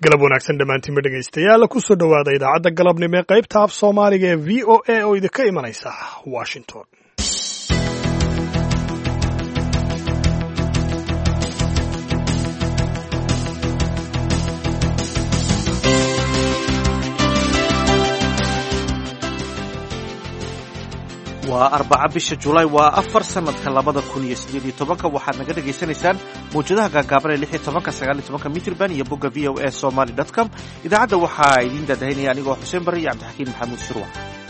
galab wanaagsan dhammaantiinba dhegaystayaal ku soo dhowaada idaacadda galabnimo ee qaybta af soomaaliga ee v o a oo idinka imanaysa washington. waa 4 bisha Juulaay waa 4 sanadka 2018 waxaad naga dhageysanaysaan muujadaha gaagaaban ee 16 19 mitirban iyo bogga voasomali.com idaacadda waxaa idin daadahinaya anigoo Xuseen Barre iyo Cabdixakiin Maxamuud Sirwa.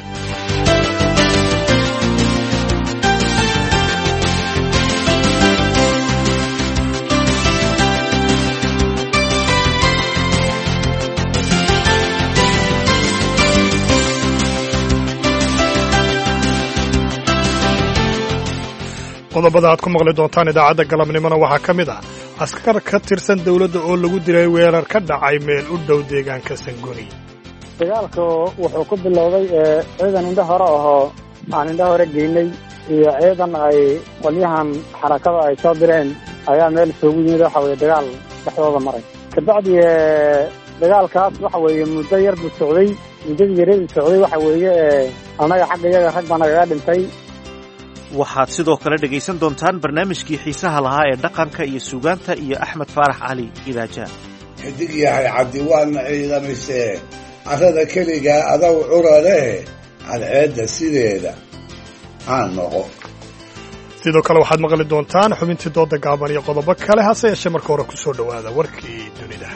qodobada aad ku maqli doontaan idaacadda galabnimona waxaa ka mid ah askar ka tirsan dawladda oo lagu dilay weerar ka dhacay meel u dhow deegaanka Sangoni. dagaalku wuxuu ku bilowday ciidan indho hore ahoo aan indho hore geynay iyo ciidan ay qolyahan xarakada ay soo direen ayaa meel isugu yimid waxa weeye dagaal dhexdooda maray kabacdi dagaalkaas waxa weeye muddo yar buu socday muddadii yareed socday waxa weeye anaga xagga iyaga rag baa nagaga dhintay. waxaad sidoo kale dhegaysan doontaan barnaamijkii xiisaha lahaa ee dhaqanka iyo suugaanta iyo Axmed Faarax Cali Idaaja. xidig yahay cabdi waana ciidamisee carrada keligaa adaw curale cadceedda sideeda aan noqo. sidoo kale waxaad maqli doontaan xubintii dooda gaaban iyo qodobo kale hase yeeshee marka hore ku soo dhowaada warkii dunida.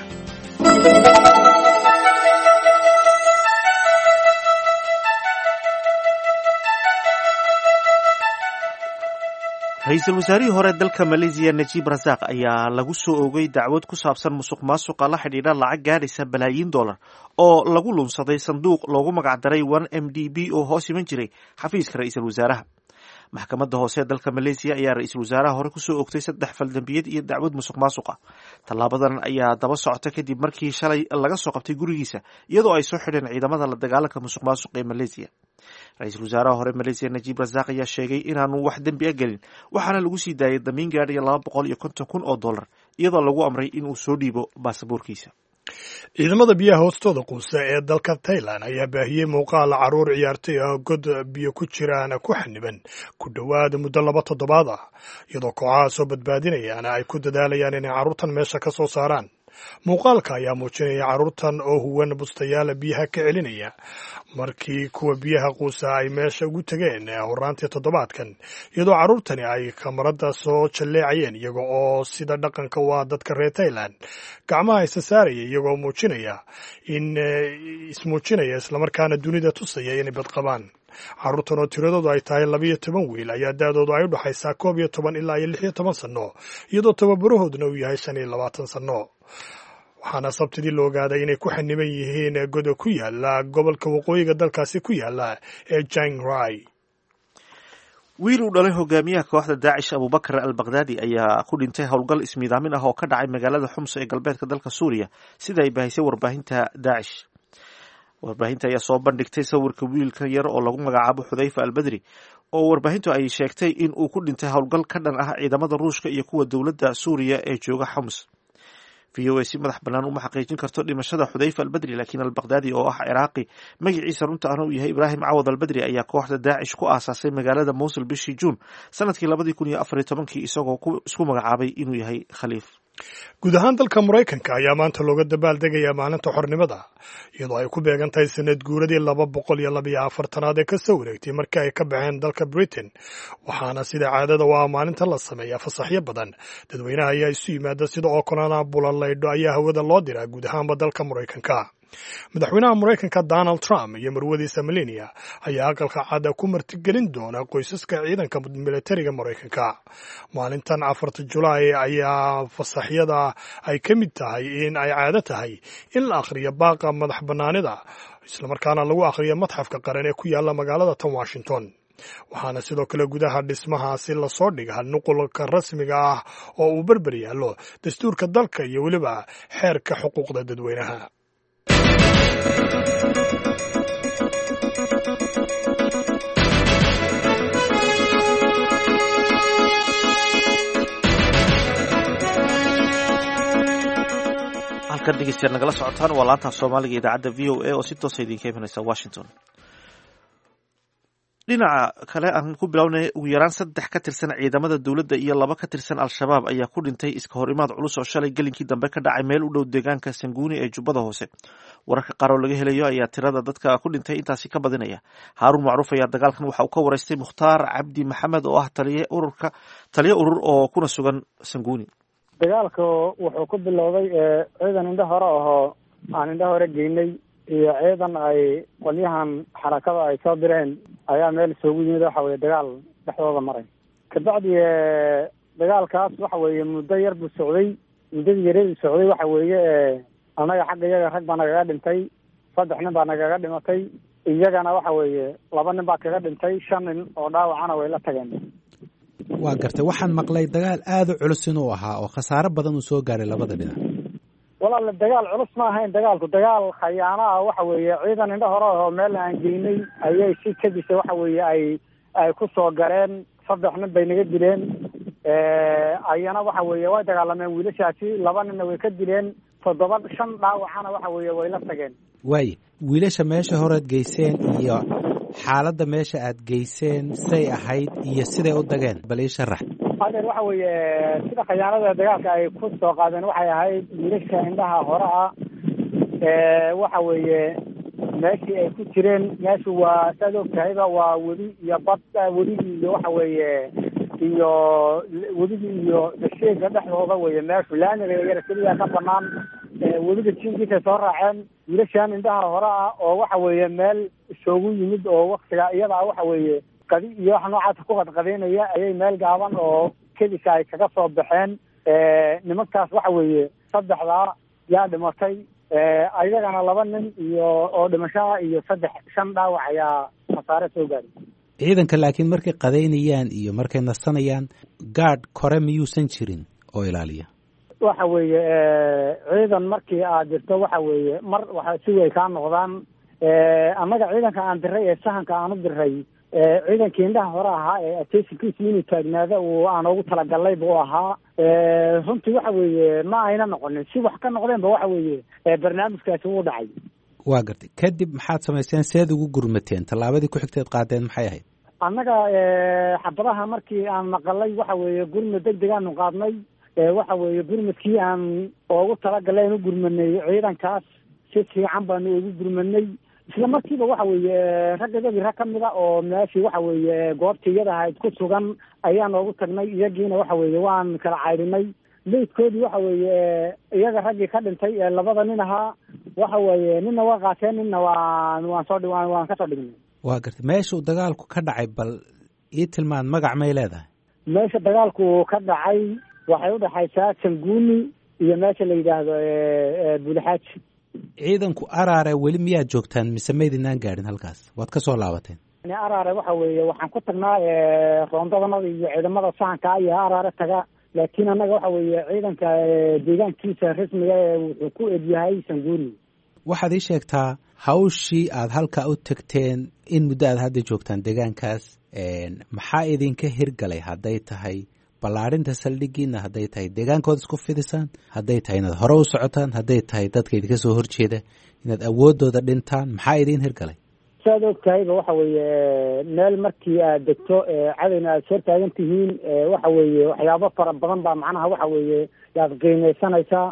ra-iisul wasaarihii hore dalka Malaysia Najib Razak ayaa lagu soo oogay dacwad ku saabsan musuqmaasuqa la xidhiidha lacag gaadhaysa balaayiin dollar oo lagu lunsaday sanduuq loogu magacdaray 1MDB oo hoos iman jiray xafiiska ra-iisul wasaaraha. maxkamadda hoose ee dalka Malaysia ayaa ra-iisul wasaaraha hore kusoo oogtay 3 faldambiyad iyo dacwad musuqmaasuqa. tallaabadan ayaa daba socota kadib markii shalay laga soo qabtay gurigiisa iyadoo ay soo xidheen ciidamada la dagaalanka musuqmaasuqa ee Malaysia. ra-iisul wasaaraha hore Malaysia Najib Razak ayaa sheegay inaanu wax dambi ah gelin waxaana lagu sii daayay damiin gaadhaya $250,000 iyadoo lagu amray inuu soo dhiibo baasaboorkiisa. ciidamada biyaha hoostooda quusa ee dalka Thailand ayaa baahiyey muuqaal caruur ciyaartay ah god biyo ku jiraan ku xaniban ku dhowaad muddo 2 toddobaad ah iyadoo kooxaha soo badbaadinayaan ay ku dadaalayaan inay carruurtan meesha ka soo saaraan. muuqaalka ayaa muujinaya carruurtan oo huwan bustayaal biyaha ka celinaya markii kuwa biyaha quusa ay meesha ugu tageen horaantii toddobaadkan iyadoo carruurtani ay kamarada soo jalleecayeen iyaga oo sida dhaqanka waa dadka reer Thailand gacmaha isa saaraya iyagoo ismuujinaya islamarkaana dunida tusaya inay badqabaan. carruurtan oo tiradoodu ay tahay 12 wiil ayaa daadoodu ay u dhaxaysaa 11 ilaa 16 sano iyadoo tababarahooduna uu yahay 25 sano. waxaana sabtidii la ogaaday inay ku xaniban yihiin godo ku yaala gobolka waqooyiga dalkaasi ku yaala ee Chiang Rai. wiil uu dhalay hogaamiyaha kooxda Daacish Abubakar al-Baghdadi ayaa ku dhintay howlgal ismiidaamin ah oo ka dhacay magaalada Xums ee galbeedka dalka Suuriya sida ay baahisay warbaahinta Daacish. warbaahinta ayaa soo bandhigtay sawirka wiilka yar oo lagu magacaabo Xudayfa al-Badri oo warbaahintu ay sheegtay in uu ku dhintay howlgal ka dhan ah ciidamada Ruushka iyo kuwa dowladda Suuriya ee jooga Xums. VOA si madax bannaan uma xaqiijin karto dhimashada Xudayfa al-Badri laakiin al-Baghdadi oo ah Ciraaqi magaciisa runta ahna uu yahay Ibrahim Cawad al-Badri ayaa kooxda Daacish ku aasaasay magaalada Mosul bishii Juun sanadkii 2014 isagoo isku magacaabay inuu yahay khaliif. guud ahaan dalka Mareykanka ayaa maanta looga dabaaldegayaa maalinta xornimada iyadoo ay ku beegan tahay sanad guuradii 242 ee ka soo wareegtay markii ay ka baxeen dalka Britain. waxaana sida caadada waa maalinta la sameeyaa fasaxyo badan dadweynaha ayaa isu yimaada sida oo kalena bulaleydho ayaa hawada loo diraa guud ahaanba dalka Mareykanka. madaxweynaha Mareykanka Donald Trump iyo marwadiisa Melania ayaa aqalka cad ku martigelin doona qoysaska ciidanka militariga Mareykanka. maalintan 4 Juulaay ayaa fasaxyada ay ka mid tahay in ay caado tahay in la akhriyo baaqa madax bannaanida isla markaana lagu akhriyo madxafka qaran ee ku yaala magaalada Washington. waxaana sidoo kale gudaha dhismahaasi la soo dhigaa nuqulka rasmiga ah oo uu berber yaalo dastuurka dalka iyo weliba xeerka xuquuqda dadweynaha. halkan dhegeystayaal nagala socotaan waa laanta soomaaliga idaacadda v o a oo si toosa idinka imanaysa washington. dhinaca kale aan ku bilownay ugu yaraan 3 ka tirsan ciidamada dowladda iyo 2 ka tirsan al-shabaab ayaa ku dhintay iska hor imaad culus oo shalay gelinkii dambe ka dhacay meel u dhow deegaanka Sanguuni ee Jubbada Hoose. wararka qaar oo laga helayo ayaa tirada dadka ku dhintay intaasi ka badinaya. Haarun Macruuf ayaa dagaalkan waxa uu ka wareystay Mukhtaar Cabdi Maxamed oo ah taliye urur oo kuna sugan Sanguuni. dagaalku wuxuu ku bilowday ciidan indho hore oo aan indho hore geynay iyo ciidan ay qolyahan xarakada ay soo direen ayaa meel isugu yimid waxa weeye dagaal dhexdooda maray. kabacdi dagaalkaas waxa weeye muddo yar buu socday, muddadii yareed socday waxa weeye anaga xagga iyaga rag baa nagaga dhintay, 3 nin baa nagaga dhimatay, iyagana waxa weeye 2 nin baa kaga dhintay, 5 nin oo dhaawacana way la tageen. waa gartay, waxaan maqlay dagaal aad u culus inuu ahaa oo khasaare badan uu soo gaaray labada dhinac. walaal dagaal culus ma ahayn, dagaalku dagaal khayaano ah waxa weeye ciidan indho hore oo meel aan geynay ayay si kadisa waxa weeye ay ku soo gareen, 3 nin bay naga dileen, ayana waxa weeye way dagaalameen wiilashaasi, 2 ninna way ka dileen, 5 dhaawacana waxa weeye way la tageen. waaye wiilasha meesha horead geyseen iyo xaaladda meesha aad geyseen say ahayd iyo siday u dageen bal ii sharax. adeer waxa weeye sida khayaanada dagaalka ay ku soo qaadeen waxay ahayd wiilasha indhaha hore ah, waxa weeye meeshii ay ku jireen, meeshu waa saad ogtahayba waa webi iyo bad, weligii iyo waxa weeye iyo weligii iyo dasheega dhexdooda weeye meeshu laamiga yar keliya ka banaan, weliga jinkiisa soo raaceen wiilashan indhaha hore ah oo waxa weeye meel isugu yimid oo waqtiga iyada waxa weeye qadi iyo wax noocaas ku qadqadeynaya ayay meel gaaban oo kedisa ay kaga soo baxeen. nimankaas waxa weeye 3 yaa dhimatay, ayagana 2 nin iyo oo dhimashaa iyo 5 dhaawac ayaa khasaare soo gaaray. ciidanka laakiin markay qadaynayaan iyo markay nasanayaan gaadh kore miyuusan jirin oo ilaaliya? waxa weeye ciidan markii aad jirto waxa weeye mar waxa si way ka noqdaan. annaga ciidanka aan diray ee sahanka aan u diray ciidankii indhaha hore ahaa ee attentionkiisa inuu taagnaado oo aan ugu talagalay buu ahaa. runtii waxa weeye ma ayna noqonin si wax ka noqdeenba waxa weeye barnaamijkaasi wuu dhacay. waa gartay, kadib maxaad samayseen, seed ugu gurmateen, tallaabadii ku xigteed qaadeen maxay ahayd? annaga xabadaha markii aan maqalay waxa weeye gurmad degdeg aanu qaadnay, waxa weeye gurmadkii aan ugu talagalay in u gurmanay ciidankaas si fiican baanu ugu gurmanay. isla markiiba waxa weeye raggadii rag ka mid a oo meeshii waxa weeye goobtii iyada ahayd ku sugan ayaan ugu tagnay, iyagiina waxa weeye waan kala cayrinay. meydkoodii waxa weeye iyaga raggii ka dhintay ee 2 nin ahaa waxa weeye ninna waa qaateen, ninna waan ka soo dhignay. waa gartay, meesha uu dagaalku ka dhacay bal ii tilmaan, magac may leedahay? meesha dagaalku ka dhacay waxay u dhaxaysaa Sanguuni iyo meesha la yidhaahdo Buulxaaj. ciidanku araare weli miyaad joogtaan mise maydinaan gaadhin halkaas, waad ka soo laabateen? araare waxa weeye waxaan ku tagnaa roondadanada iyo ciidamada sahanka iyo araare taga, laakiin annaga waxa weeye ciidanka deegaankiisa rasmiga wuxuu ku edyahay Sanguuni. waxaad ii sheegtaa hawshii aad halkaa u tagteen in muddo aad hadda joogtaan deegaankaas, maxaa idinka hirgalay? hadday tahay ballaarinta saldhigiina, hadday tahay deegaankooda isku fidisaan, hadday tahay inaad hore u socotaan, hadday tahay dadka idinka soo horjeeda inaad awoodooda dhintaan, maxaa idin hirgalay? saad ogtahayba waxa weeye meel markii aad degto cadayna aad soo taagan tihiin waxa weeye waxyaabo fara badan baa macnaha waxa weeye yaad qiimeysanaysaa.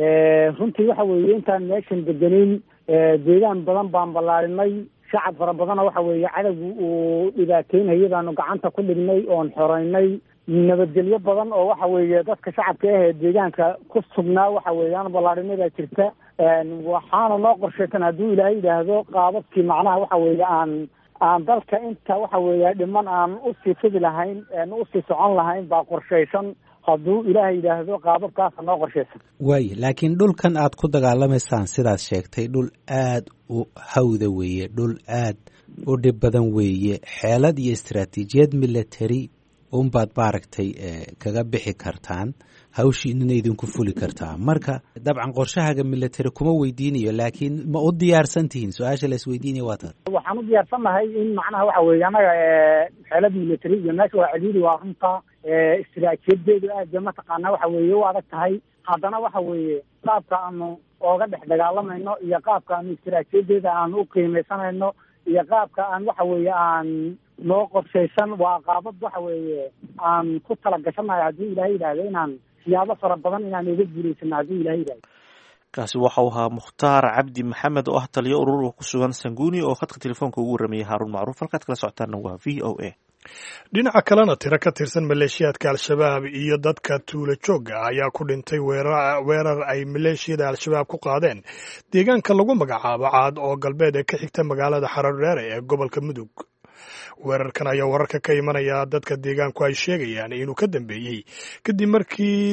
runtii waxa weeye intaan meeshan degenin deegaan badan baan ballaarinay, shacab fara badana waxa weeye cadawgu uu dhibaateynayay baanu gacanta ku dhignay oon xoreynay. nabadgelyo badan oo waxa weeye dadka shacabka ah deegaanka ku sugnaa waxa weeye aan ballaarinada jirta. waxaana noo qorshaysan hadduu ilaahay yidhaahdo qaababkii macnaha waxa weeye aan dalka inta waxa weeye dhiman aan usii fidi lahayn, usii socon lahayn baa qorshaysan hadduu ilaahay yidhaahdo qaababkaasa noo qorshaysan. waaye laakiin dhulkan aad ku dagaalamaysaan sidaad sheegtay dhul aad u hawda weeye, dhul aad u dhib badan weeye, xeelad iyo istaraatiijiyad military unbaad maaragtay kaga bixi kartaan, hawshiinina idinku fuli kartaa. marka dabcan qorshahaaga military kuma weydiinayo, laakiin ma u diyaarsan tihiin? su-aasha la isweydiinaya waa taas. waxaan u diyaarsannahay in macnaha waxa weeye annaga xeelad military iyo meesha waa celiiri waa runta istiraatiijiyadeedu aad mataqaanaa waxa weeye u adag tahay, haddana waxa weeye qaabka aanu ooga dhex dagaalamayno iyo qaabka aan istiraatiijiyadeeda aan u qiimeysanayno iyo qaabka aan waxa weeye aan noo qorshaysan waa qaabad waxa weeye aan ku tala gashanayo haddii ilaahay yidhaahdo inaan siyaabo fara badan inaan uga guulaysano haddii ilaahay yidhaahdo. kaasi waxa uu ahaa mukhtaar cabdi maxamed oo ah taliyo urur ku sugan Sanguni oo khadka telefoonka ugu waramayay Haarun Macruuf. halkaad kala socotaana waa VOA. dhinaca kalena tiro ka tirsan maleeshiyadka al-shabaab iyo dadka tuulo joogga ayaa ku dhintay weerar ay maleeshiyada al-shabaab ku qaadeen deegaanka lagu magacaabo Caad oo galbeed ee ka xigta magaalada Xaradheere ee gobolka Mudug. weerarkan ayaa wararka ka imanaya dadka deegaanku ay sheegayaan inuu ka dambeeyey kadib markii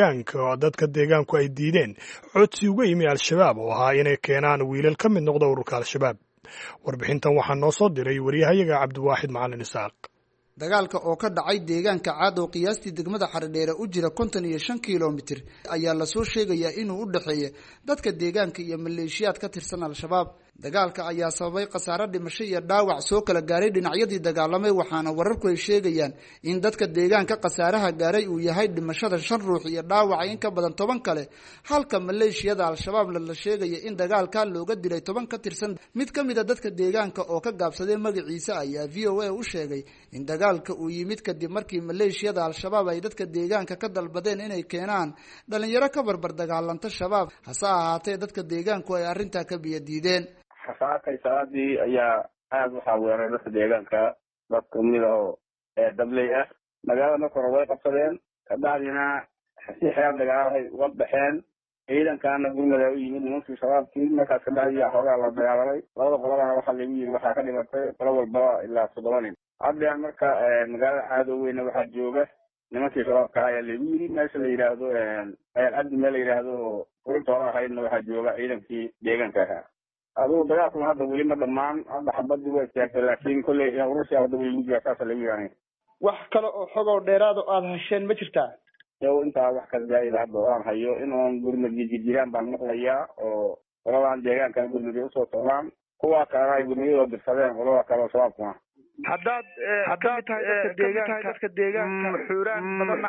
dadka deegaanku ay diideen codsi uga yimi al-shabaab oo ahaa inay keenaan wiilal ka mid noqda ururka al-shabaab. warbixintan waxaa noo soo diray wariyahayaga Cabdiwaaxid Macalin Isaaq. dagaalka oo ka dhacay deegaanka Caad oo qiyaastii degmada Xaradheere u jira 55 kiiloomitir ayaa la soo sheegayaa inuu u dhaxeeyo dadka deegaanka iyo maleeshiyaad ka tirsan al-shabaab. dagaalka ayaa sababay khasaare dhimasho iyo dhaawac soo kala gaaray dhinacyadii dagaalamay, waxaana wararku ay sheegayaan in dadka deegaanka khasaaraha gaaray uu yahay dhimashada 5 ruux iyo dhaawaca in ka badan 10 kale, halka maleeshiyada al-shabaab la sheegaya in dagaalka looga dilay 10 ka tirsan. mid ka mid ah dadka deegaanka oo ka gaabsaday magaciisa ayaa VOA u sheegay in dagaalka uu yimid kadib markii maleeshiyada al-shabaab ay dadka deegaanka ka dalbadeen inay keenaan dhalinyaro ka barbar dagaalanta shabaab, hase ahaatee dadka deegaanku ay arrintaa ka biyadiideen. xasaakay saadii ayaa aad waxaa weeray dadka deegaanka dad kamid oo dabley ah magaalada marka hore way qabsadeen, kabacdina si xeer dagaalahay uga baxeen. ciidankaana gurmada u yimid nimankii shabaabkii, markaas kabacdi xoogaa la dagaalamay. labada qolana waxaa lagu yiri waxaa ka dhimatay qolo walba ilaa 7 nin. hadda marka magaalada Caad oo weyna waxaa jooga nimankii shabaabka ayaa lagu yiri meesha la yiraahdo cabdi meel la yiraahdo ururtooda ahaydna waxaa jooga ciidankii deegaanka ahaa. aduu dagaalkuna hadda weli ma dhammaan, hadda xabadii way istaagtay, laakiin kolley urursi hadda weli lagu jira saasa lagu yaanay. wax kale oo xog oo dheeraad oo aad hesheen ma jirtaa? intaa wax ka zaa'id hadda oo aan hayo inuu gurmad jiraan baan maqlayaa oo qoladan deegaanka gurmad usoo socdaan, kuwa kale ay gurmadooda dirsadeen qolada kale oo shabaabka ah. haddaad tahay dadka deegaanka xuraan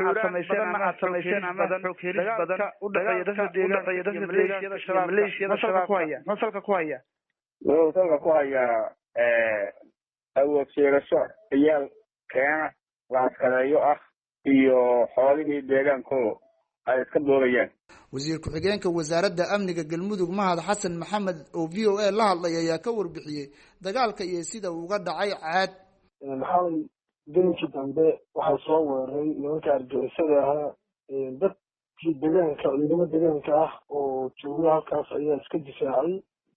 badan aad samayseen ama xog helis badan u dhaxeeya dadka deegaanka iyo maleeshiyada shabaab masalka ku haya awood sheegasho ciyaal keena laaskadeeyo ah iyo xoolihii deegaanku ay iska doorayaan. wasiir ku-xigeenka wasaaradda amniga Galmudug Mahad Xasan Maxamed oo VOA la hadlay ayaa ka warbixiyay dagaalka iyo sida uu uga dhacay Caad. maxay deegaanka dambe waxaa soo weeraray nimanka argagixisada ahaa, dadkii deegaanka ciidamada deegaanka ah oo jooga halkaas ayaa iska difaacay,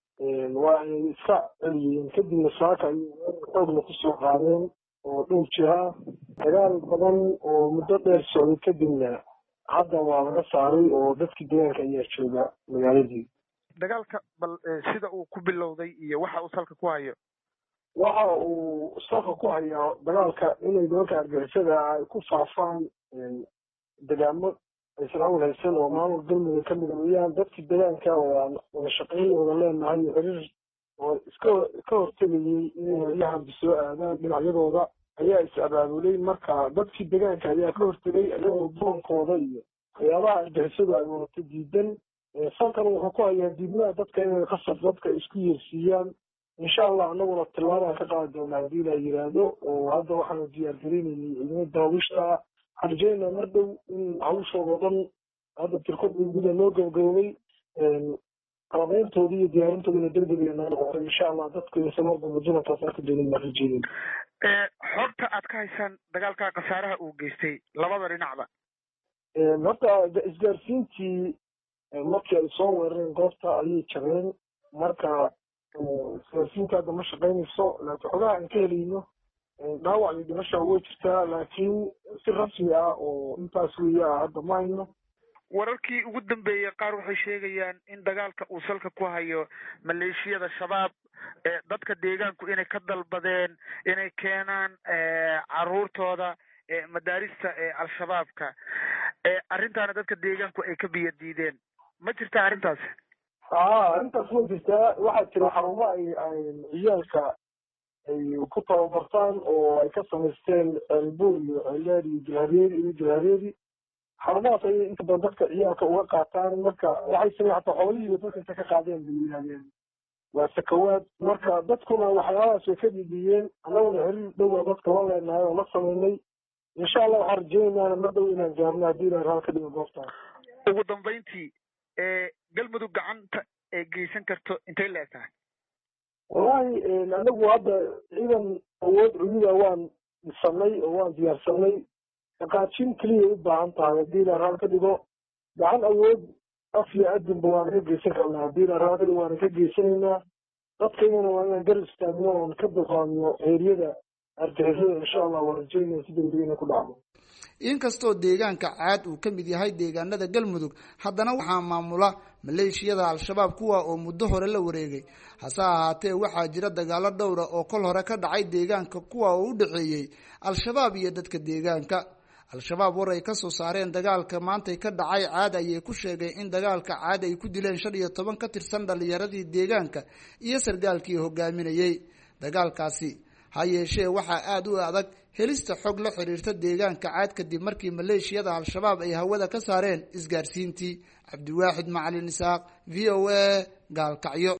waa ay iska celiyeen. kadibna saaka ay xoogna kusoo qaadeen oo dhowr jiha dagaal badan oo muddo dheer socday. kadibna hadda waa laga saaray oo dadkii deegaanka ayaa jooga magaaladii. dagaalka bal sida uu ku bilowday iyo waxa uu salka ku hayo? waxa uu salka ku hayaa dagaalka inay nimanka argagixisada ay ku faafaan deegaamo aysan awl haysan oo maamul galmudug ka mid weeyaan. dadkii deegaanka waa wada shaqayn wada leenahay xiriir oo ka hortegayay inay heryahanba soo aadaan dhinacyadooda ayaa is abaabulay. marka dadkii deegaanka ayaa ka hortegay iyagoo boonkooda iyo waxyaabaha argagixisadu ay wadato diidan. salkan wuxuu ku hayaa diidmada dadka inay qasab dadka isku yeersiiyaan. insha allah anaguna tillaabaan ka qaadi doonaa haddii la yiraahdo, oo hadda waxaanu diyaargarinaynay ciidamada daawishta. waxaan rajeynaa mar dhow in hawshooda dhan hadda tirkooda guda loo gabagaboobay, qalabeyntoodi iyo diyaarintoodana degdeg ay noo noqotay. insha allah dadku samarba junankaas arki doonin baan rajeynay. xogta aad ka haysaan dagaalka khasaaraha uu geystay labada dhinacba? horta isgaarsiintii markii ay soo weerareen goobta ayay jabeen. marka isgaarsiinta hadda ma shaqaynayso, laakiin xogaha aan ka helayno dhaawac iyo dhimasha way jirtaa, laakiin si rasmi ah oo intaas weeya hadda ma hayno. wararkii ugu dambeeyay qaar waxay sheegayaan in dagaalka uu salka ku hayo maleeshiyada shabaab, dadka deegaanku inay ka dalbadeen inay keenaan caruurtooda madaarista al-shabaabka, arrintaana dadka deegaanku ay ka biyadiideen. ma jirtaa arrintaas? arrintaas way jirtaa. waxaa jira xarumo ay ciyaalka ay ku tababartaan oo ay ka samaysteen ceelbuur iyo ceeldheer iyo jilhareeri. xarumahaas ayay inta badan dadka ciyaalka uga qaataan marka waxay sameeyeen hataa xoolihii dadka inta ka qaadeen bay yidhahdeen waa sakawaad marka dadkuna waxyaabahaas way ka dhidhiyeen annaguna xiriir dhowa dadka la leenahay oo la sameynay insha allah waxaan rajeynaana mar dhow inaan gaarno haddii ilahay raal ka dhigo goobtaas. ugu dambeyntii galmudug gacanta ee geysan karto intay la eg tahay? wallahi anagu hadda ciidan awood cududa waan dhisanay oo waan diyaarsanay dhaqaajin keliya u baahan tahay haddii ilahay raal ka dhigo gacan awood af iyo adinba waana ka geysan karnaa haddii ilahay raal ka dhigo waana ka geysanaynaa dadkaygana waa inaan gar istaagno oon ka dulqaadno heeryada argagixisada insha allah waan rajeynaya si degdeg inay ku dhacdo. inkastoo deegaanka caad uu ka mid yahay deegaanada galmudug haddana waxaa maamula maleeshiyada al-shabaab kuwa oo muddo hore la wareegay hase ahaatee waxaa jira dagaalo dhowra oo kol hore ka dhacay deegaanka kuwa oo u dhexeeyey al-shabaab iyo dadka deegaanka. al-shabaab war ay kasoo saareen dagaalka maantay ka dhacay caad ayay ku sheegeen in dagaalka caad ay ku dileen 15 ka tirsan dhalinyaradii deegaanka iyo sargaalkii hogaaminayay dagaalkaasi. ha yeeshee waxaa aada u adag helista xog la xiriirta deegaanka caad kadib markii maleeshiyada al-shabaab ay hawada ka saareen isgaarsiintii. cabdiwaaxid macalin isaaq, v o a, gaalkacyo.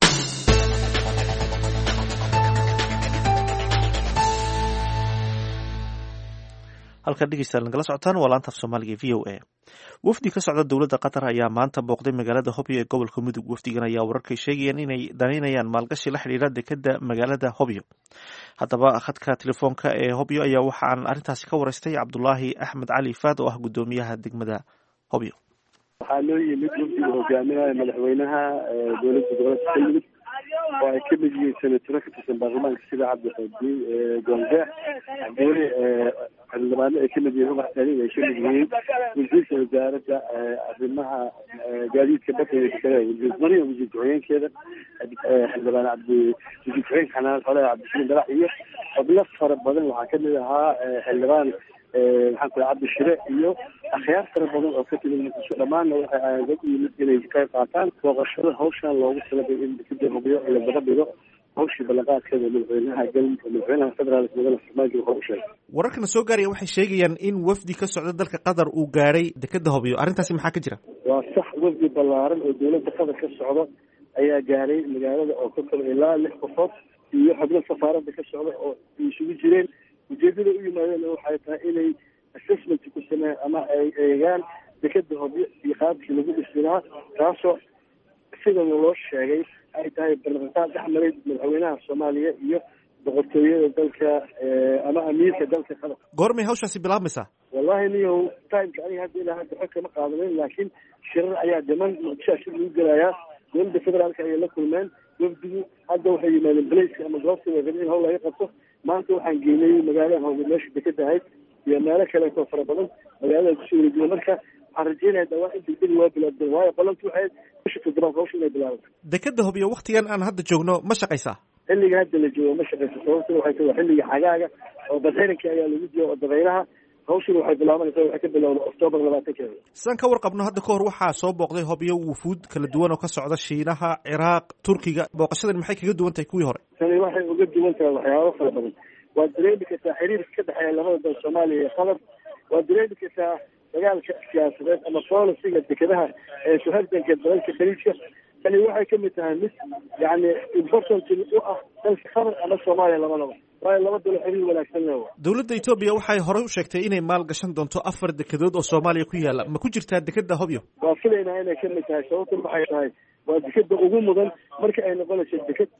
halkan dhegeystayaal nagala socotaan waa laanta af soomaaliga v o a. wafdi ka socda dowladda qatar ayaa maanta booqday magaalada hobyo ee gobolka mudug. wafdigan ayaa wararkay sheegayaan inay danaynayaan maalgashi la xidhiira dekeda magaalada hobyo. haddaba khadka telefoonka ee hobyo ayaa waxaan arrintaasi ka wareystay cabdulaahi axmed cali faad oo ah guddoomiyaha degmada hobyo. waxaa loo yimid wafdiga hogaaminaya madaxweynaha dowladda gobolka galmudug oo ay ka mid yihiin senataro ka tirsan baarlamaanka sida cabdiqaadi goonjeex cabdiweli xildhibaano ay ka mid yihiin ubax saliid ay ka mid yihiin wasiirka wasaaradda arrimaha gaadiidka badda iyo dekedaha wasiir mariya wasiir ku-xigeenkeeda xildhibaan wasiir ku-xigeenka xanaan xoolaha cabdisaliin dalax iyo xubno fara badan waxaa kamid ahaa xildhibaan maxaan ku cabdishire iyo akhyaar fara badan oo ka timid muqdisho dhammaanna waxay aayada u yimid inay ka qayb qaataan booqashada hawshan loogu talagalay in dekeda hubyo la daba dhigo hawshii ballanqaadkeeda madaxweynaha federaalk mudane farmaajo wuxuu u sheegay. wararkana soo gaaraya waxay sheegayaan in wafdi ka socda dalka qatar uu gaadhay dekeda hobyo. arrintaasi maxaa ka jira? waa sax, wafdi ballaaran oo dowladda qatar ka socda ayaa gaaray magaalada oo ka kaba ilaa 6 qofood iyo xubno safaaradda ka socda oo isugu jireen. ujeedada u yimaadeen waxay tahay inay assessment ku sameeyaan ama ay eegaan dekeda hobyo iyo qaabkii lagu dhisi lahaa, taasoo sida loo sheegay ay tahay ballanqaad dhexmaray madaxweynaha soomaaliya iyo boqortooyada dalka ama amiirka dalka qatar. goormay hawshaasi bilaabmaysaa? wallahi niyow timeka aniga hadda ilaa hadda xog kama qaadanin, laakiin shirar ayaa dhiman muqdishoa shir lagu gelayaa. dowladda federaalka ayay la kulmeen wafdigu. hadda waxay yimaadeen baleyska ama goobta in hawl laga qabto. maanta waxaan geynay magaalada hawge meesha dekeda ahayd iyo meelo kaleetoo fara badan magaalada kusoo wareejiya. marka waxaan rajeynaya dhawaa in degdegi waa bilaabdeen, waayo qolantu waxay bisha toddobaad hawsha inay bilaabato. dekeda hobyo waktigan aan hadda joogno ma shaqaysaa? xilliga hadda la joogo ma shaqaysa, sababtuna waxay tahay xilliga xagaaga oo badxiranka ayaa lagu jiro oo dabaylaha. hawshuna waxay bilaabanaysaa waxay ka bilowda October 20-keeda. sidaan ka warqabno hadda kahor waxaa soo booqday hobyo wufuud kala duwan oo ka socda Shiinaha, Ciraaq, Turkiga. booqashadan maxay kaga duwan tahay kuwii hore? tani waxay uga duwan tahay waxyaabo fara badan. waa dareemi kartaa xiriirka ka dhexeeya labada dal Soomaaliya iyo Qatar. waa dareemi kartaa dagaalka siyaasadeed ama policyga dekedaha ee suhardanka dalalka khaliijka. tani waxay ka mid tahay mid yani important u ah dalka Qatar ama Soomaaliya labadaba. waayo laba dal xiriir wanaagsan leh. dowladda Itoobiya waxay horey u sheegtay inay maal gashan doonto 4 dekedood oo Soomaaliya ku yaala. ma ku jirtaa dekeda hobyo? waa filaynaa inay ka mid tahay. sababtuna waxay tahay waa dekeda ugu mudan marka ay noqonayso deked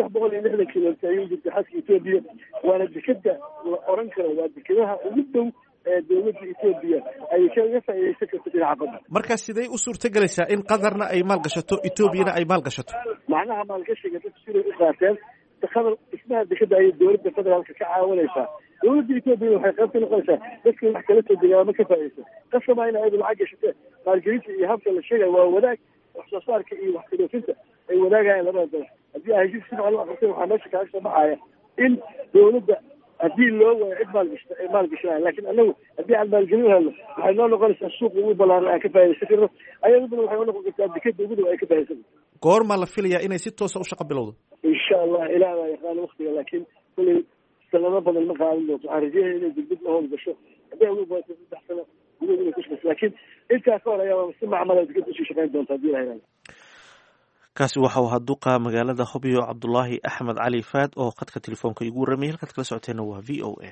360 kilomitir ayuu jirta xadka Itoobiya. waana dekeda la oran karo waa dekedaha ugu dhow ee dowladda Itoobiya ay kaga faa'iideysan karto dhinaca badda. marka sidee u suurtagelaysaa in qatarna ay maal gashato Itoobiyana ay maal gashato? macnaha maalgashiga dadku siday u qaateen qatar ismaha dekeda ay dowladda federaalka ka caawinaysaa. dowladda Itoobiya waxay qayb ka noqonaysaa dadka wax kala soo degaama ka faa'iideysan. qasama in ay lacag gashatee maalgelinta iyo habka la sheegay waa wadaag wax soo saarka iyo wax kadoofinta ay wadaagayaan labada dal. haddii ay heshiis si fiican u aqrisay waxaa meesha kaaga soo baxaya in dowladda haddii loo waayo cid maalgashta ay maalgashanaya. laakiin anagu haddii aan maalgelin helno waxay noo noqonaysaa suuqa ugu ballaaran aan ka faa'iideysan karno. ayaduna waxay u noqon kartaa dekeda ugu dhow ay ka faa'iideysan karto. goorma la filayaa inay si toosa u shaqo bilowdo? insha allah ilaah baa yaqaan waqtiga, laakiin kulay sanado badan ma qaadan doonto. waxaan rajeynaya inay degdeg la howl gasho. hadday ugu baato 3 sano gudahood inay ku shaqeyso laakiin intaas ka hor ayaa si macmala degada usii shaqeyn doonta haddii la helayo. kaasi waxa uu ahaa duqa magaalada Hobyo Cabdulaahi Axmed Cali Faad oo khadka telefoonka igu warramay. halkaad kala socoteena waa VOA.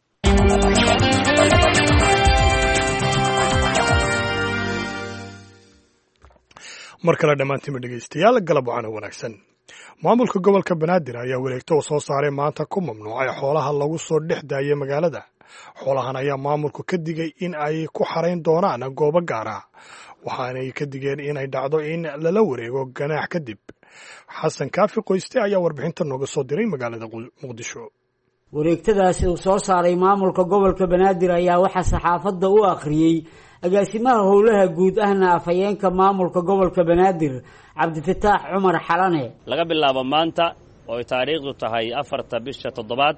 mar kale dhammaantiinba dhegaystayaal galab wacana wanaagsan. maamulka gobolka banaadir ayaa wareegto uu soo saaray maanta ku mamnuucay xoolaha lagu soo dhex daayay magaalada. xoolahan ayaa maamulku ka digay in ay ku xarayn doonaan goobo gaara, waxaanay ka digeen inay dhacdo in lala wareego ganaax kadib. xasan kaafi qoyste ayaa warbixinta nooga soo diray magaalada muqdisho. wareegtadaasi uu soo saaray maamulka gobolka banaadir ayaa waxaa saxaafadda u akhriyey agaasimaha howlaha guud ahna afhayeenka maamulka gobolka banaadir cabdifataax cumar xalane. laga bilaabo maanta oo ay taariikhdu tahay 4 bisha 7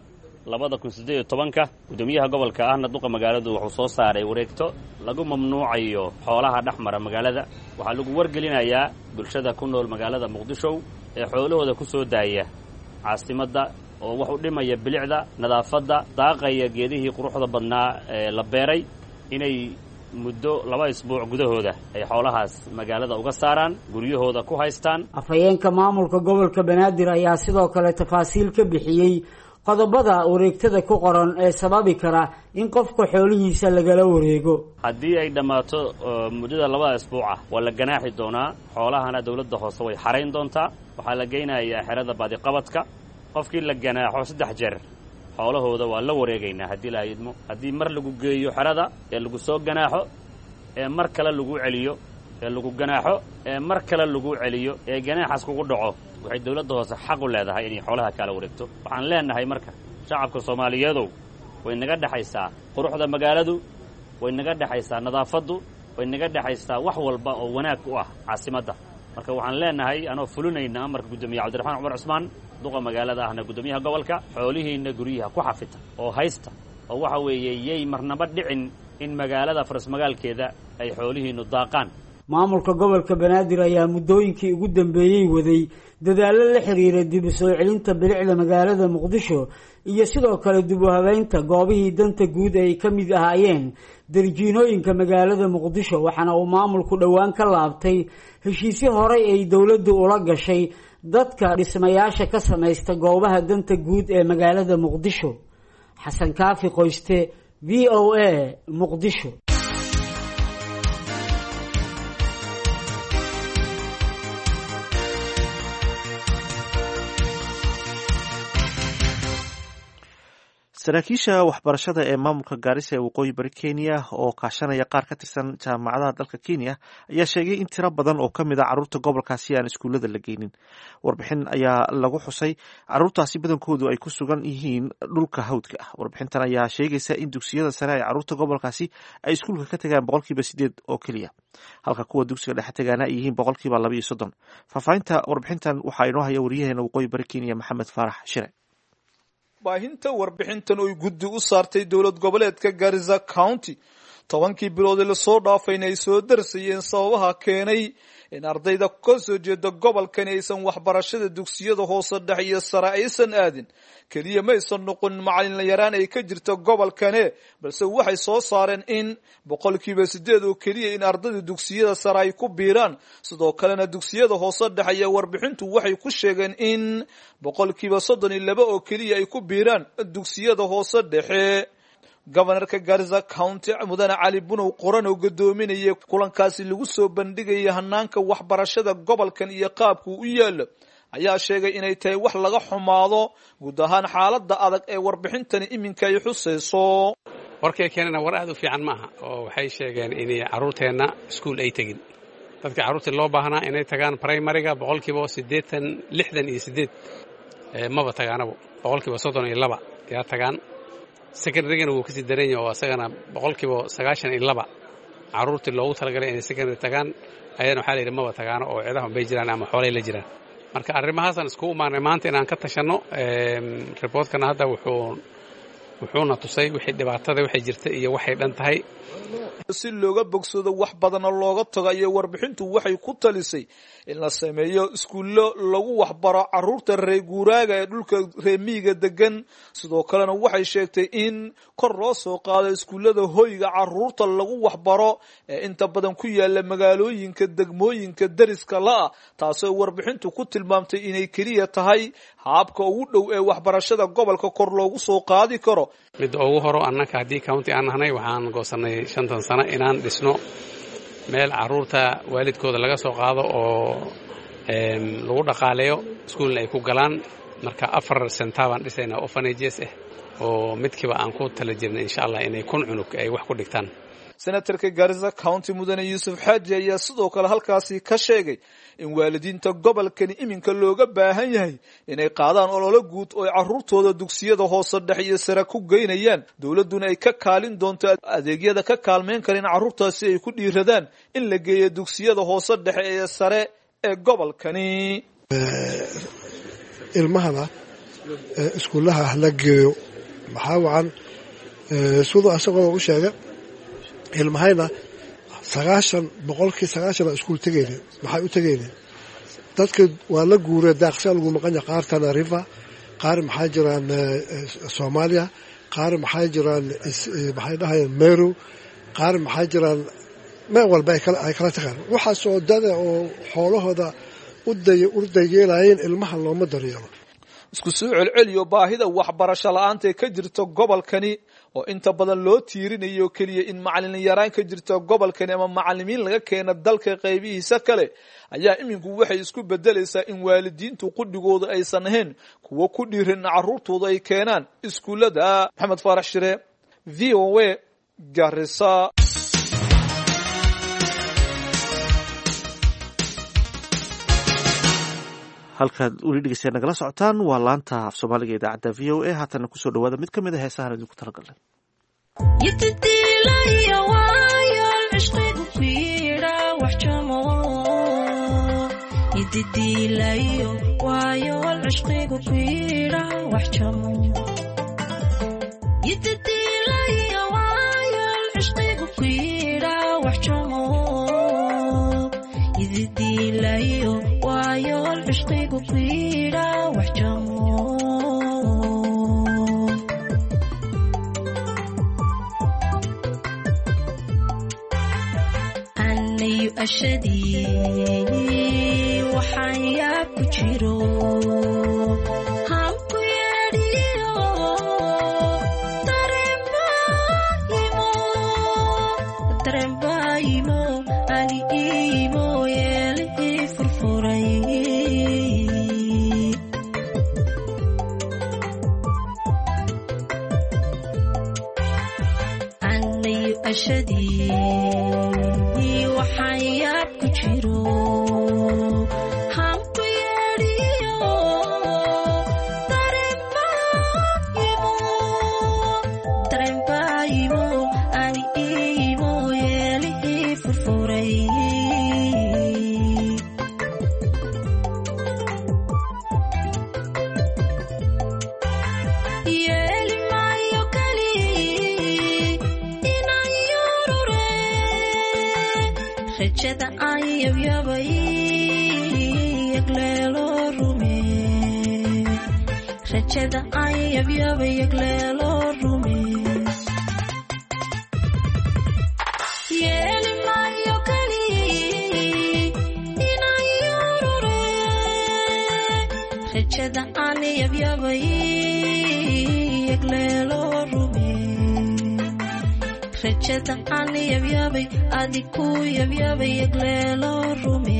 2018 gudoomiyaha gobolka ahna duqa magaaladu wuxuu soo saaray wareegto lagu mamnuucayo xoolaha dhexmara magaalada. waxaa lagu wargelinayaa bulshada ku nool magaalada muqdisho ee xoolahooda ku soo daaya caasimadda oo wax u dhimaya bilicda, nadaafadda, daaqaya geedihii quruxda badnaa ee la beeray inay muddo 2 isbuuc gudahooda ay xoolahaas magaalada uga saaraan, guryahooda ku haystaan. afhayeenka maamulka gobolka banaadir ayaa sidoo kale tafaasiil ka bixiyey qodobada wareegtada ku qoran ee sababi kara in qofka xoolihiisa lagala wareego. haddii ay dhammaato muddada 2 isbuuc ah waa la ganaaxi doonaa. xoolahana dawladda hoose way xarayn doontaa. waxaa la geynayaa xerada baadiqabadka. qofkii la ganaaxo 3 jeer xoolahooda waa la wareegaynaa haddii la idmo. haddii mar lagu geeyo xerada ee lagu soo ganaaxo ee mar kale lagu celiyo ee lagu ganaaxo ee mar kale lagu celiyo ee ganaaxaas kugu dhaco waxay dawladda hoose xaq u leedahay inay xoolaha kala wareegto. waxaan leenahay marka shacabka Soomaaliyeedu way naga dhaxaysaa quruxda magaaladu, way naga dhaxaysaa nadaafadu, way naga dhaxaysaa wax walba oo wanaag u ah caasimadda. marka waxaan leenahay anoo fulinayna amarka gudoomiyaha Cabdiraxmaan Cumar Cusmaan duqa magaalada ahna gudoomiyaha gobolka xoolihiina guryaha ku xafita oo haysta oo waxa weeye yey marnaba dhicin in magaalada faras magaalkeeda ay xoolihiinu daaqaan. maamulka gobolka banaadir ayaa muddooyinkii ugu dambeeyey waday dadaallo la xiriira dib u soo celinta bilicda magaalada muqdisho iyo sidoo kale dib u habeynta goobihii danta guud ay ka mid ahaayeen darjiinooyinka magaalada muqdisho. waxaana uu maamulku dhowaan ka laabtay heshiisyo horey ay dowladdu ula gashay dadka dhismayaasha ka samaysta goobaha danta guud ee magaalada muqdisho. xasan kaafi qoyste, VOA, muqdisho. saraakiisha waxbarashada ee maamulka Gaarisa ee waqooyi bari Kenya oo kaashanaya qaar ka tirsan jaamacadaha dalka Kenya ayaa sheegay in tiro badan oo ka mid ah carruurta gobolkaasi aan iskuulada la geynin. warbixin ayaa lagu xusay carruurtaasi badankoodu ay ku sugan yihiin dhulka hawdka ah. warbixintan ayaa sheegaysa in dugsiyada sare ay carruurta gobolkaasi ay iskuulka ka tagaan 8% oo keliya, halka kuwa dugsiga dhexe tagaana ay yihiin 32%. faahfaahinta warbixintan waxaa inoo haya wariyaheena waqooyi bari Kenya Maxamed Faarax Shire. baahinta warbixintan oo guddi u saartay dowlad goboleedka Garissa County 10 bilood la soo dhaafayna ay soo darsayeen sababaha keenay in ardayda ka soo jeeda gobolkan aysan waxbarashada dugsiyada hoose dhexe iyo sare aysan aadin. kaliya ma aysan noqon macallin yaraan ay ka jirto gobolkane, balse waxay soo saareen in 8% oo kaliya in ardayda dugsiyada sare ay ku biiraan. sidoo kalena dugsiyada hoose dhexe iyo warbixintu waxay ku sheegeen in 32% oo kaliya ay ku biiraan dugsiyada hoose dhexe. gobanarka Garissa County mudane Cali Bunow qoran oo gadoominaya kulankaasi lagu soo bandhigay hanaanka waxbarashada gobolkan iyo qaabku u yaalo ayaa sheegay inay tahay wax laga xumaado guud ahaan xaaladda adag ee warbixintani iminka ay xusayso. warkay keenana war aad u fiican maaha oo waxay sheegeen in carruurteena iskuul ay tagin. dadka carruurta loo baahnaa inay tagaan primary-ga 68 maba tagaanabo 32% yaa tagaan. secondary-gana wuu kasii daran yahay oo asagana 92% carruurtii loogu talagalay inay secondary tagaan ayana waxaa la yidhi maba tagaano oo ciidaha bay jiraan ama xoolay la jiraan. marka arrimahaasaan iskugu imaanay maanta inaan ka tashanno. reportkana hadda wuxuu wuxuuna tusay wixii dhibaatada waxay jirta iyo waxay dhan tahay si looga bogsado wax badan oo looga tago ayay warbixintu waxay ku talisay in la sameeyo iskuullo lagu waxbaro carruurta reer guuraaga ee dhulka reer miyiga degan sidoo kalena waxay sheegtay in kor loo soo qaado iskuullada hoyga carruurta lagu waxbaro ee inta badan ku yaala magaalooyinka degmooyinka dariska la-ah taasoo warbixintu ku tilmaamtay inay keliya tahay habka ugu dhow ee waxbarashada gobolka kor loogu soo qaadi karo mid ugu horo annaka haddii county aan nahnay waxaan goosanay 50 sano inaan dhisno meel carruurta waalidkooda laga soo qaado oo lagu dhaqaaleeyo iskuulna ay ku galaan marka 4 senta baan dhisaynaa orphanages oo midkiiba aan ku tala jirnay insha Allah inay kun cunug ay wax ku dhigtaan senatarka Garissa County mudane Yusuf Xaaji ayaa sidoo kale halkaasi ka sheegay in waalidiinta gobolkani iminka looga baahan yahay inay qaadaan olole guud oo carruurtooda dugsiyada hoose dhexe iyo sare ku geynayaan dawladuna ay ka kaalin doonto adeegyada ka kaalmeyn kareen carruurtaasi ay ku dhiiradaan in la geeyo dugsiyada hoose dhexe ee sare ee gobolkani ilmahana iskuulaha la geeyo maxaa wacan sidoo asagoo u sheegay ilmahayna 90% iskuul tagayeen maxay u tagayeen dadka waa la guuray daaqsan lagu maqan yahay qaar Tana River qaar maxay jiraan Soomaaliya qaar maxay jiraan maxay dhahayeen Meru qaar maxay jiraan ma walba ay kala tagaan waxa soo dada oo xoolahooda u dayeelayeen ilmaha looma daryeelo isku soo celceliyo baahida waxbarasho la'aanta ka jirta gobolkani oo inta badan loo tiirinayo kaliya in macallin yaraan ka jirta gobolkani ama macallimiin laga keeno dalka qaybihiisa kale ayaa iminku waxay isku bedelaysaa in waalidiintu qudhigooda aysan ahayn kuwa ku dhiiran carruurtooda ay keenaan iskuulada Maxamed Faarax Shire VOA Garissa halkaad uli dhegeystayaal nagala socotaan waa laanta af soomaaliga idaacadda VOA haatana kusoo dhawaada mid ka mid a heesahan idinku talagalnay ashadii waxaan yaab ku jiro hanku yeedhiyo dareenbaayimo ani iimo yeelihii furfuray anayu ashadii waxaan yaab ku jiro hanku yeedhiyo dareenbaayimo ani iimo yeelihii furfuray yeeli maayo kali inaan yorure rajada aan yabyabay yagleelo rume rajada aan yabyabay yagleelo rume yeeli maayo kali inaan yorure rajada aan yabyabay yagleelo rume rajada aan yabyabay adiku yabyabay yagleelo rume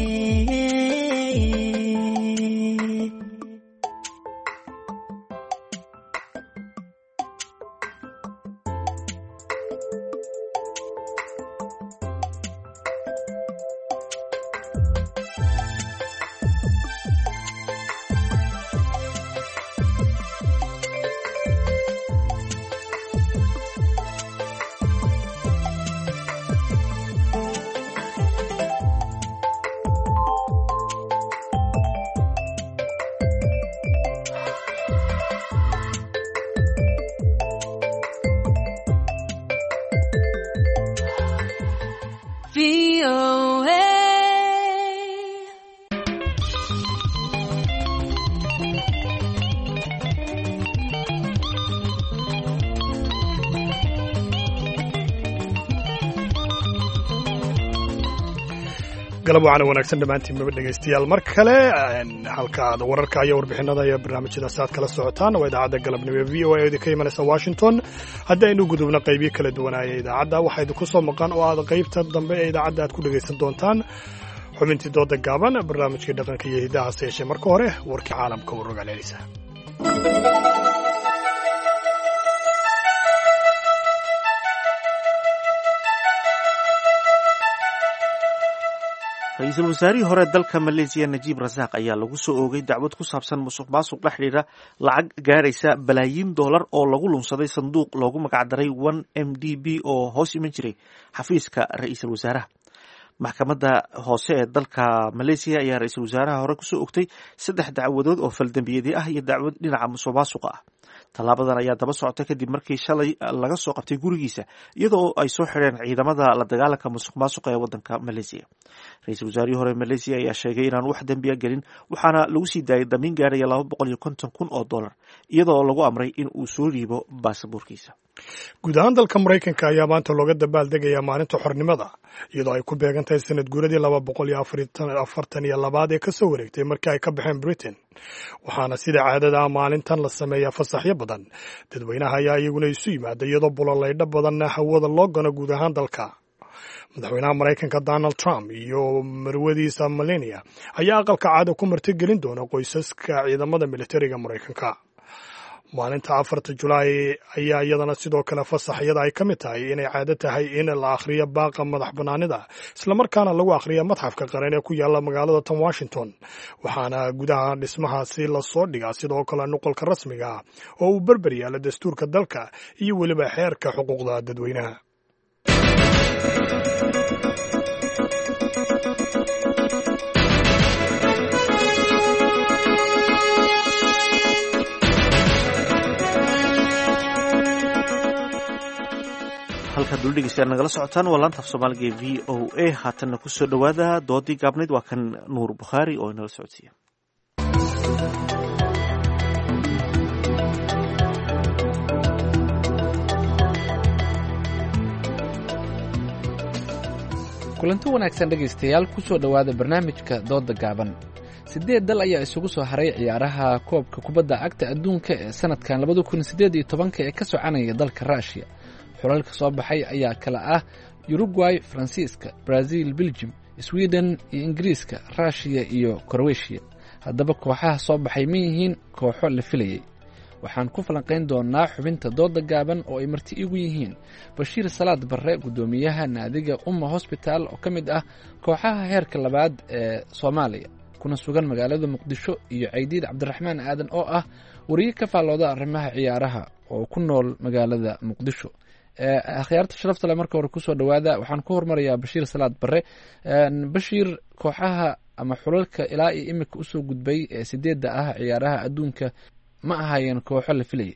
galab wacan wanaagsan dhammaantiin maba dhegaystayaal mar kale halka aad wararka iyo warbixinada iyo barnaamijyadaas aad kala socotaan waa idaacadda galabnimo ee v o a idinka imanaysa washington haddii aynu gudubno qaybiyo kala duwanaaya idaacadda waxaa idinku soo maqan oo aad qaybta dambe ee idaacadda aad ku dhegaysan doontaan xubintii dooda gaaban barnaamijkii dhaqanka iyo hidahaase yeeshee marka hore warkii caalamka u rogaaleenaysa ra-iisul wasaarihii hore dalka maleesiya najiib rasaaq ayaa lagu soo oogay dacwad ku saabsan musuq maasuq la xidhiidha lacag gaaraysa balaayiin dollar oo lagu lunsaday sanduuq loogu magacdaray 1MDB oo hoos iman jiray xafiiska ra-iisul wasaaraha maxkamadda hoose ee dalka maleesiya ayaa ra-iisul wasaaraha hore kusoo ogtay 3 dacwadood oo faldambiyeedyo ah iyo dacwad dhinaca musuq maasuqa ah tallaabadan ayaa daba socota kadib markii shalay laga soo qabtay gurigiisa iyadoo ay soo xidheen ciidamada la dagaalanka musuq maasuqa ee waddanka maleesiya ra-iisul wasaarihii hore maleesiya ayaa sheegay inaan wax dembiya gelin waxaana lagu sii daayay damiin gaaraya $250,000 iyadoo lagu amray in uu soo dhiibo baasaboorkiisa guud ahaan dalka maraykanka ayaa maanta looga dabaaldegayaa maalinta xornimada iyadoo ay ku beegan tahay sanad guuradii 242 ee ka soo wareegtay markii ay ka baxeen britain waxaana sida caadada maalintan la sameeyaa fasaxyo badan dadweynaha ayaa iyaguna isu yimaada iyadoo buloleydho badanna hawada loo gano guud ahaan dalka madaxweynaha maraykanka donald trump iyo marwadiisa melania ayaa aqalka caada ku martigelin doona qoysaska ciidamada militariga maraykanka maalinta 4 julaay ayaa iyadana sidoo kale fasaxyada ay ka mid tahay inay caado tahay in la akhriyo baaqa madax bannaanida islamarkaana lagu akhriyo madxafka qaran ee ku yaala magaalada tan washington waxaana gudaha dhismahaasi lasoo dhigaa sidoo kale nuqolka rasmiga ah oo uu berber yaala dastuurka dalka iyo weliba xeerka xuquuqda dadweynaha halkaad dul dhegeystayaal nagala socotaan waa laanta af soomaaliga ee v o a haatanna ku soo dhowaada doodii gaabnayd waa kan nuur bukhaari oo inala socodsiiya kulanti wanaagsan dhegaystayaal ku soo dhowaada barnaamijka dooda gaaban 8 dal ayaa isugu soo haray ciyaaraha koobka kubadda cagta adduunka ee sanadkan 2018 ee ka soconaya dalka ruushiya xulalka soo baxay ayaa kala ah Uruguay, Faransiiska, Brazil, Belgium, Sweden iyo Ingiriiska, Russia iyo Croatia. Haddaba kooxaha soo baxay ma yihiin kooxo la filayay. Waxaan ku falanqayn doonaa xubinta dooda gaaban oo ay marti igu yihiin Bashiir Salaad Barre, gudoomiyaha naadiga Umma Hospital oo kamid ah kooxaha heerka labaad ee Soomaaliya, kuna sugan magaalada Muqdisho, iyo Caydiid Cabdiraxmaan Aadan oo ah wariye ka faalooda arrimaha ciyaaraha oo ku nool magaalada Muqdisho. akhyaarta sharafta leh marka hore kusoo dhowaada waxaan ku hormarayaa Bashiir Salaad Barre. Bashiir, kooxaha ama xulalka ilaa iyo imika usoo gudbay ee 8 ah ciyaaraha adduunka ma ahaayeen kooxo la filayay.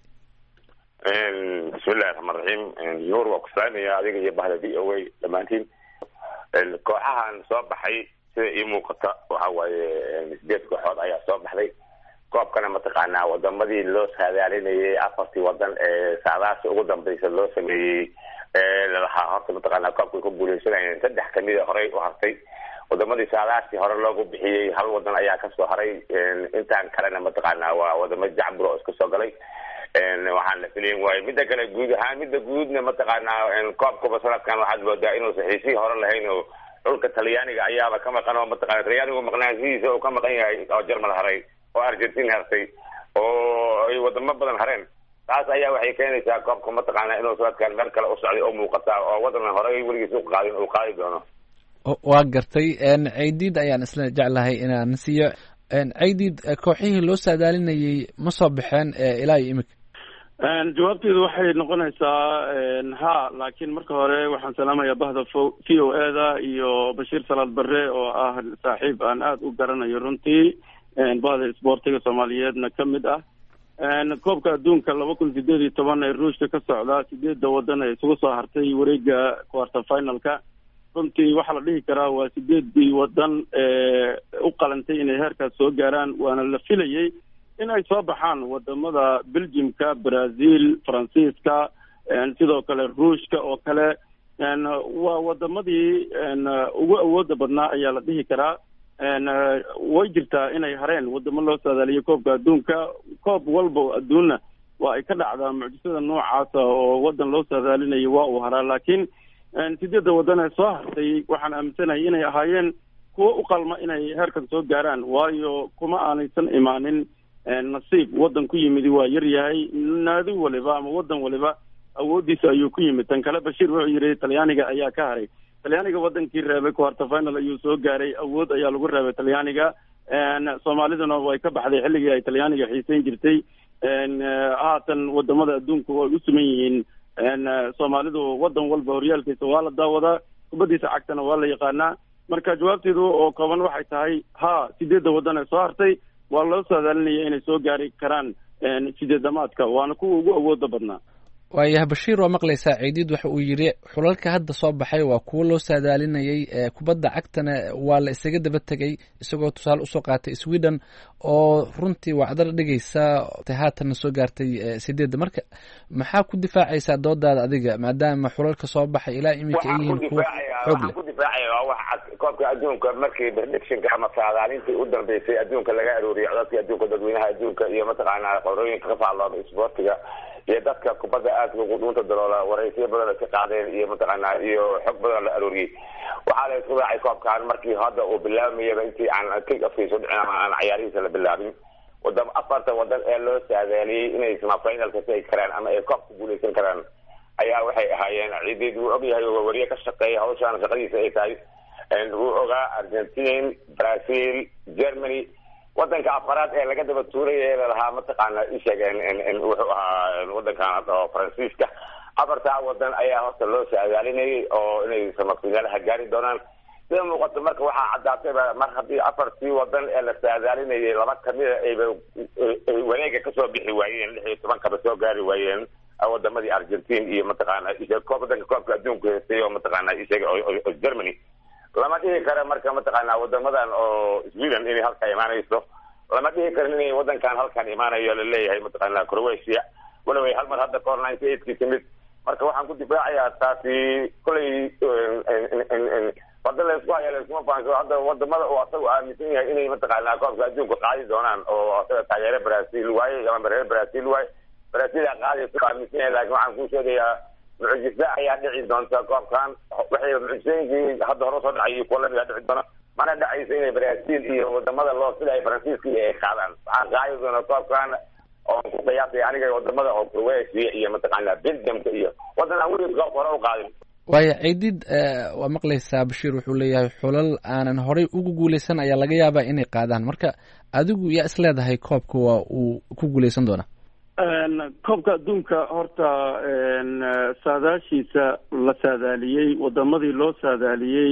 bismillahi raxmaan raxiim. nuur waa ku salaamaya adiga iyo bahda v o a dhammaantiin. kooxahan soo baxay sida ii muuqata waxa waaye 8 kooxood ayaa soo baxday koobkana mataqaanaa wadamadii loo saadaalinayay 4 wadan ee saadaasi ugu dambaysa loo sameeyey lalahaa horta mataqaanaa koobkay ku guuleysanayeen 3 kamid a horey u hartay wadamadii saadaasi hore loogu bixiyey 1 wadan ayaa kasoo haray intaan kalena mataqaanaa waa wadamo jacbur oo iska soo galay waxaan la filayn waaye midda kale guud ahaan midda guudna mataqaanaa koobkaba sanadkan waxaad moodaa inuusan xiisihii hore lahayn oo dhulka talyaaniga ayaaba ka maqan oo mataqaana talyaanigu maqnaanshihiisa uu ka maqan yahay oo Jarmal haray oo Argentina hartay oo ay wadamo badan hareen taas ayaa waxay keenaysaa koobka mataqaana inuu sanadkan meel kale u socday oo muuqata oo wadan hore weligiis u qaadin uu qaadi doono. waa gartay. Caydiid ayaan isla jeclahay inaan siiyo. Caydiid, kooxihii loo saadaalinayay ma soo baxeen ilaa iyo imika? jawaabteedu waxay noqonaysaa ha, laakiin marka hore waxaan salaamayaa bahda v o a-da iyo Bashiir Salaad Barre oo ah saaxiib aan aada u garanayo runtii bahda isboortiga soomaaliyeedna ka mid ah. koobka adduunka 2018 ee ruushka ka socdaa 8 wadan ee isugu soo hartay wareega quarter finalka. runtii waxaa la dhihi karaa waa 8 wadan u qalantay inay heerkaas soo gaaraan, waana la filayay in ay soo baxaan wadamada Belgiumka, Brazil, Faransiiska, sidoo kale Ruushka oo kale. waa wadamadii ugu awooda badnaa ayaa la dhihi karaa. way jirtaa inay hareen wadamo loo saadaaliyo koobka adduunka. koob walba adduunna waa ay ka dhacdaa mucjisada noocaasa oo wadan loo saadaalinayo waa uu haraa. laakiin 8 wadan ee soo hartay waxaan aaminsanahay inay ahaayeen kuwo u qalma inay heerkan soo gaaraan, waayo kuma aanaysan imaanin nasiib. wadan ku yimid waa yar yahay. naadi waliba ama wadan waliba awoodiisa ayuu ku yimid. tan kale Bashiir wuxuu yidhi Talyaaniga ayaa ka haray. Talyaaniga wadankii reebay quarter final ayuu soo gaaray. awood ayaa lagu reebay Talyaaniga. Soomaaliduna way ka baxday xilligii ay Talyaaniga xiisayn jirtay. haatan wadamada adduunka way u suman yihiin. Soomaalidu wadan walba horyaalkiisa waa la daawadaa, kubadiisa cagtana waa la yaqaanaa. marka jawaabteedu oo kooban waxay tahay 8 wadan ee soo hartay waa loo saadaalinaya inay soo gaari karaan 8-damaadka, waana kuwa ugu awooda badnaa. waayahay Bashiir, waa maqlaysaa. Ciidiid waxa uu yidhi xulalka hadda soo baxay waa kuwo loo saadaalinayay. kubadda cagtana waa la isaga daba tegay, isagoo tusaale usoo qaatay Sweden oo runtii wacdar dhigaysa haatanna soo gaartay 8. marka maxaa ku difaacaysaa doodaada adiga, maadaama xulalka soo baxay ilaa iminka ay yihiin kuwo xoog leh? ku difaacaya waa wax koobka adduunka markii predictionka ama saadaalintii u dambeysay adduunka laga arooriyay codadka adduunka, dadweynaha adduunka iyo mataqaanaa qorooyinka ka faallooda isboortiga iyo dadka kubadda aadka ugu dhuunta daloola waraysiyo badan ay ka qaadeen iyo mataqaanaa iyo xog badan la arooriyey. waxaa la isku raacay koobkan markii hadda uu bilaabayaba intii aan kick afkiisa dhicin ama aan ciyaarihiisa la bilaabin, 4 wadan ee loo saadaaliyey inay semifinalka tegi karaan ama ay koob ku guuleysan karaan ayaa waxay ahaayeen. Ciideed wuu ogyahay oo wariye ka shaqeeya hawshaan shaqadiisa ay tahay. wuu ogaa Argentine, Brazil, Germany. wadanka afaraad ee laga daba tuuray ee lahaa mataqaana isheegeen wuxuu ahaa wadankan oo Faransiiska. 4 wadan ayaa horta loo saadaalinayay oo inay semifinalaha gaari doonaan. sida muuqato marka waxaa caddaatay mar haddii 4 wadan ee la saadaalinayay 2 kamid ay wareega kasoo bixi waayeen, 16 kaba soo gaari waayeen wadamadii Argentine iyo mataqaana wadanka koobka adduunka heestay oo mataqaana oo Germany. lama dhihi karo marka mataqaanaa wadamadan oo Sweden inay halka imaanayso, lama dhihi karo inay wadankan halkan imaanayo la leeyahay mataqaanaa Croatia wala way hal mar hadda koor 98 timid. marka waxaan ku difaacayaa taasi kulay wadan la isku hayaa la iskuma fahanso. hadda wadamada oo asagu aaminsan yahay inay mataqaanaa koobka adduunka qaadi doonaan oo asaga taageere Brazil waaye ama reer Brazil waaye, Brazil qaadayso aaminsan yahay. laakiin waxaan ku sheegayaa mucjisa ayaa dhici doonta koobkan. waxay mucjisooyinkii hadda hore soo dhacay kuwa la dhici doona, mana dhacayso inay Brazil iyo wadamada loo sida ay Faransiiska ay qaadaan. waxaan qaadi doona koobkan oo ku qiyaasay aniga wadamada oo Croatia iyo mataqaanaa Belgium iyo wadan aan weli koob hore u qaadin. waaya Ciidiid, waa maqlaysaa. Bashiir wuxuu leeyahay xulal aanan horey ugu guuleysan ayaa laga yaabaa inay qaadaan. marka adigu yaa is leedahay koobka waa uu ku guuleysan doonaa? koobka adduunka horta saadaashiisa la saadaaliyey, wadamadii loo saadaaliyey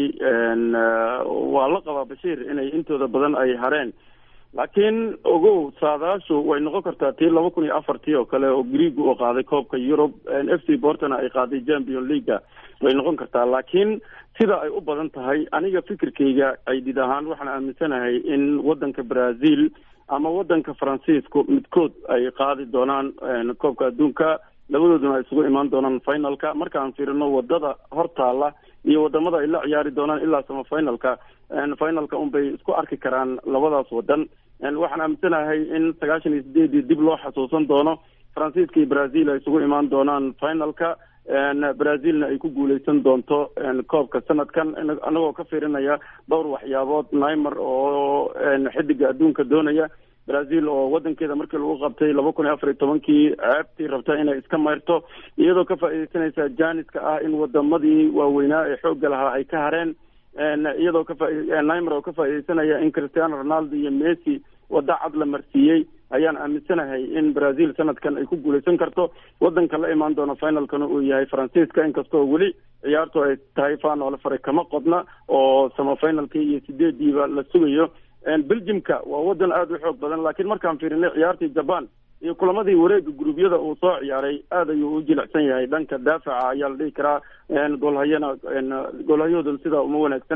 waa la qabaa Bashiir inay intooda badan ay hareen. laakiin ogow saadaashu way noqon kartaa tii 2004 oo kale oo Greek uu qaaday koobka Europe, FC Portona ay qaaday Champions League way noqon kartaa. laakiin sida ay u badan tahay aniga fikirkayga Ciidiid ahaan waxaan aaminsanahay in wadanka Brazil ama wadanka Faransiisku midkood ay qaadi doonaan koobka adduunka, labadooduna ay isugu imaan doonaan finalka. markaan fiirino wadada hortaala iyo wadamada ay la ciyaari doonaan ilaa semifinalka, finalka unbay isku arki karaan labadaas wadan. waxaan aaminsanahay in 98 dib loo xasuusan doono, Faransiiska iyo Brazil ay isugu imaan doonaan finalka. Brazilna ay ku guuleysan doonto koobka sanadkan, anagoo ka fiirinaya dhowr waxyaabood. Neymar oo xidiga adduunka doonaya, Brazil oo wadankeeda markii lagu qabtay 2014 ceebtii rabta inay iska mayrto, iyadoo ka faa'iideysanaysa jaaniska ah in wadamadii waaweynaa ee xoogga lahaa ay ka hareen, iyadoo Neymar oo ka faa'iideysanaya in Cristiano Ronaldo iyo Messi wada cad la marsiiyey. ayaan aaminsanahay in Brazil sanadkan ay ku guuleysan karto. wadanka la imaan doona finalkana uu yahay Faransiiska, inkastoo weli ciyaartu ay tahay faanole fare kama qodna oo semifinalkii iyo 8diiba la sugayo. Belgiumka waa wadan aad u xoog badan, laakiin markaan fiirinay ciyaartii Japan iyo kulamadii wareega guruubyada uu soo ciyaaray aad ayuu u jilicsan yahay. dhanka daafaca ayaa la dhihi karaa goolhayoodan sidaa uma wanaagsana.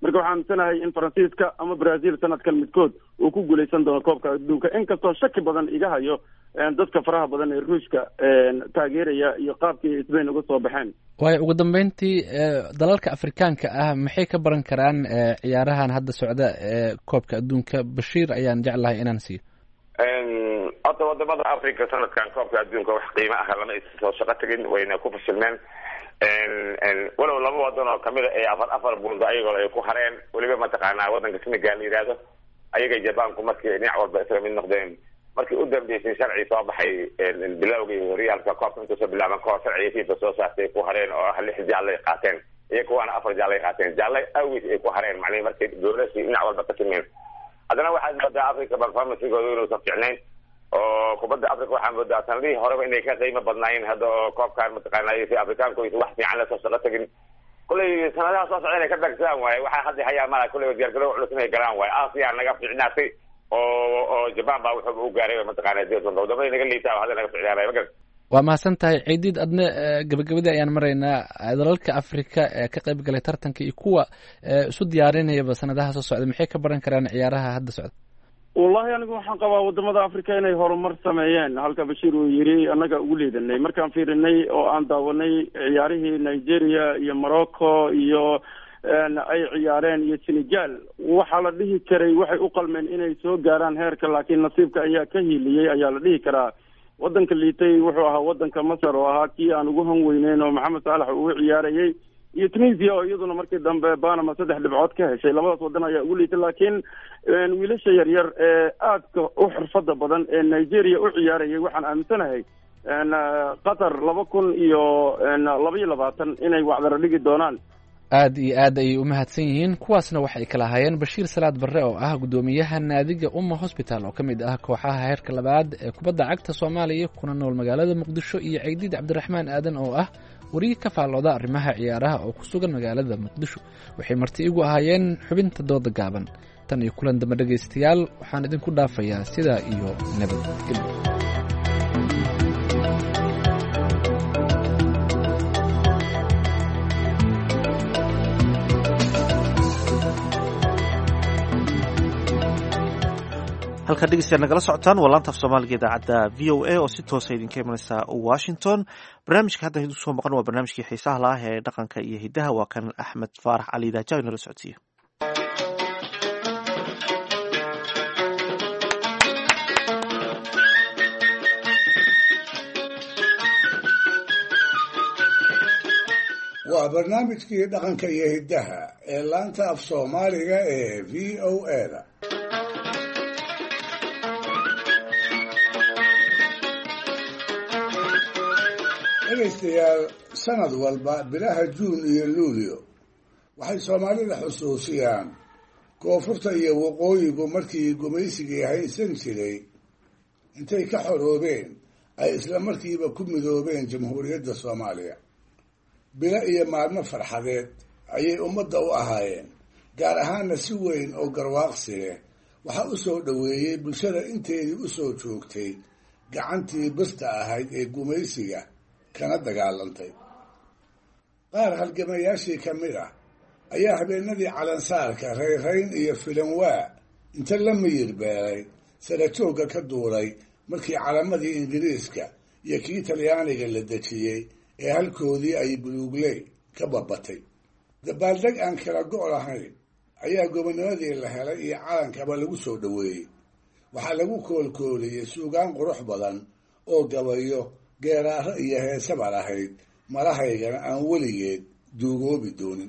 marka waxaan aaminsanahay in faransiiska ama brazil sanadkan midkood uu ku guuleysan doono koobka adduunka, inkastoo shaki badan iga hayo dadka faraha badan ee ruushka taageeraya iyo qaabkii Spain uga soo baxeen. waayo ugu dambeyntii dalalka afrikaanka ah maxay ka baran karaan ciyaarahan hadda socda ee koobka adduunka? Bashiir ayaan jeclahay inaan siiyo. hadda wadamada Afrika sanadkan koobka adduunka wax qiimo ah lama soo shaqo tagin, wayna ku fashilmeen walow laba wadan oo kamid ah afar buundo ayagoo ay ku hareen, weliba mataqaanaa wadanka Senegal la yiraahdo ayaga Jabaanku markii dhinac walba isla mid noqdeen. markii u dambeysay sharci soo baxay bilowgii horyaalka koobka intuu soo bilaaban kahor sharciga FIFA soo saartay ku hareen oo 6 jaale ay qaateen, iyo kuwana 4 jaale ay qaateen. jaale awis ay ku hareen macnaheedu markii dowladda dhinac walba ka timeen. haddana waxaad moodaa Afrika performance-gooda inuu soo fiicnayn oo kubadda Afrika waxaa moodaa sanadihii horeba inay ka qiimo badnaayeen. hadda oo koobkan mataqaanaa si Afrikaanku wax fiican la soo shaqo tagin, kulay sanadaha soo socda inay ka dhagtaan waaye. waxaa hadda hayaa mala kulay diyaargarow culus inay galaan waaye. Aasiya naga fiicnaatay oo Japan baa wuxuu u gaaray mataqaanaa deedan wadamada naga liitaa hadda naga fiicnaanay magal. waa mahadsan tahay Ciidid, adna gabagabadii ayaan maraynaa. dalalka Afrika ee ka qayb galay tartanka iyo kuwa isu diyaarinayaba sanadaha soo socda maxay ka baran karaan ciyaaraha hadda socda? wallahi anigu waxaan qabaa wadamada Afrika inay horumar sameeyeen, halka Bashiir uu yiri anaga ugu leedanay. markaan fiirinay oo aan daawanay ciyaarihii Nigeria iyo Morocco iyo ay ciyaareen iyo Senegal, waxaa la dhihi karay waxay u qalmeen inay soo gaaraan heerka, laakiin nasiibka ayaa ka hiiliyey ayaa la dhihi karaa. wadanka liitay wuxuu ahaa wadanka Masar oo ahaa kii aan ugu hanweyneyn oo Maxamed Saalax uu ciyaarayay, iyo Tunisia oo iyaduna markii dambe Panama 3 dhibcood ka heshay. labadaas wadan ayaa ugu liitay, laakiin wiilasha yaryar ee aadka u xirfada badan ee Nigeria u ciyaarayay waxaan aaminsanahay Qatar 2022 inay wacdara dhigi doonaan. aad iyo aad ayay u mahadsan yihiin. kuwaasna waxay kala hayeen Bashiir Salaad Barre oo ah gudoomiyaha naadiga Umma Hospital oo kamid ah kooxaha heerka labaad ee kubadda cagta Soomaaliya kuna nool magaalada Muqdisho, iyo Ciidid Cabdiraxmaan Aadan oo ah wariye ka faallooda arrimaha ciyaaraha oo ku sugan magaalada Muqdisho. waxay marti igu ahaayeen xubinta dooda gaaban. tan iyo kulan dambe dhageystayaal waxaan idinku dhaafayaa sidaa iyo nabadgelyo. halkaa dhegeystayaal nagala socotaan waa laanta af soomaaliga idaacadda v o a oo si toosa idinka imanaysa Washington. barnaamijka hadda idin soo maqan waa barnaamijkii xiisaha laah ee dhaqanka iyo hidaha. waa kan Axmed Faarax Cali Daajaw inala socodsiiyo. waa barnaamijkii dhaqanka iyo hidaha ee laanta af soomaaliga ee v o a-da. dhegaystayaal, sanad walba bilaha Juun iyo Luulyo waxay Soomaalida xusuusiyaan koonfurta iyo waqooyigu markii gumaysigii haysan jiray intay ka xoroobeen ay isla markiiba ku midoobeen Jamhuuriyadda Soomaaliya. bilo iyo maalmo farxadeed ayay ummadda u ahaayeen, gaar ahaanna si weyn oo garwaaqsi leh waxaa u soo dhoweeyey bulshada inteedii u soo joogtay gacantii birta ahayd ee gumaysiga kana dagaalantay. qaar halgamayaashii ka mid ah ayaa habeenadii calansaarka rayrayn iyo filanwaa inta la miyir beelay sarajoogga ka duulay markii calamadii Ingiriiska iyo kii Talyaaniga la dejiyey ee halkoodii ay buluugley ka babatay. dabaaldeg aan kala go' lahayn ayaa gobonimadii la helay iyo calankaba lagu soo dhoweeyey. waxaa lagu koolkooliyey suugaan qurux badan oo gabayo, geeraaro iyo heesaba lahayd, malahaygana aan weligeed duugoobi doonin.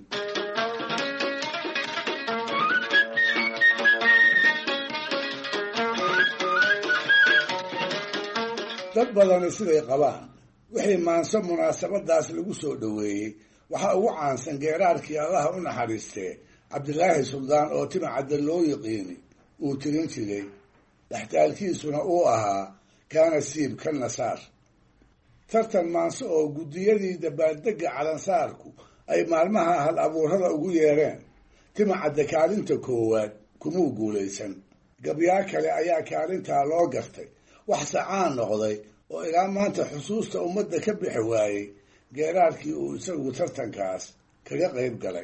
dad badani siday qabaan wixii maanso munaasabadaas lagu soo dhoweeyey waxaa ugu caansan geeraarkii allaha u naxariistee Cabdilaahi Suldaan oo timacadda loo yiqiini uu tirin jiray, dhaxtaalkiisuna uu ahaa kaana siib ka nasaar. tartan maanso oo guddiyadii dabaaldegga calansaarku ay maalmaha hal abuurada ugu yeereen, timacadda kaalinta koowaad kumuu guulaysan. gabyaa kale ayaa kaalintaa loo gartay, wax sacaan noqday oo ilaa maanta xusuusta ummadda ka bixi waayey geeraarkii uu isagu tartankaas kaga qayb galay,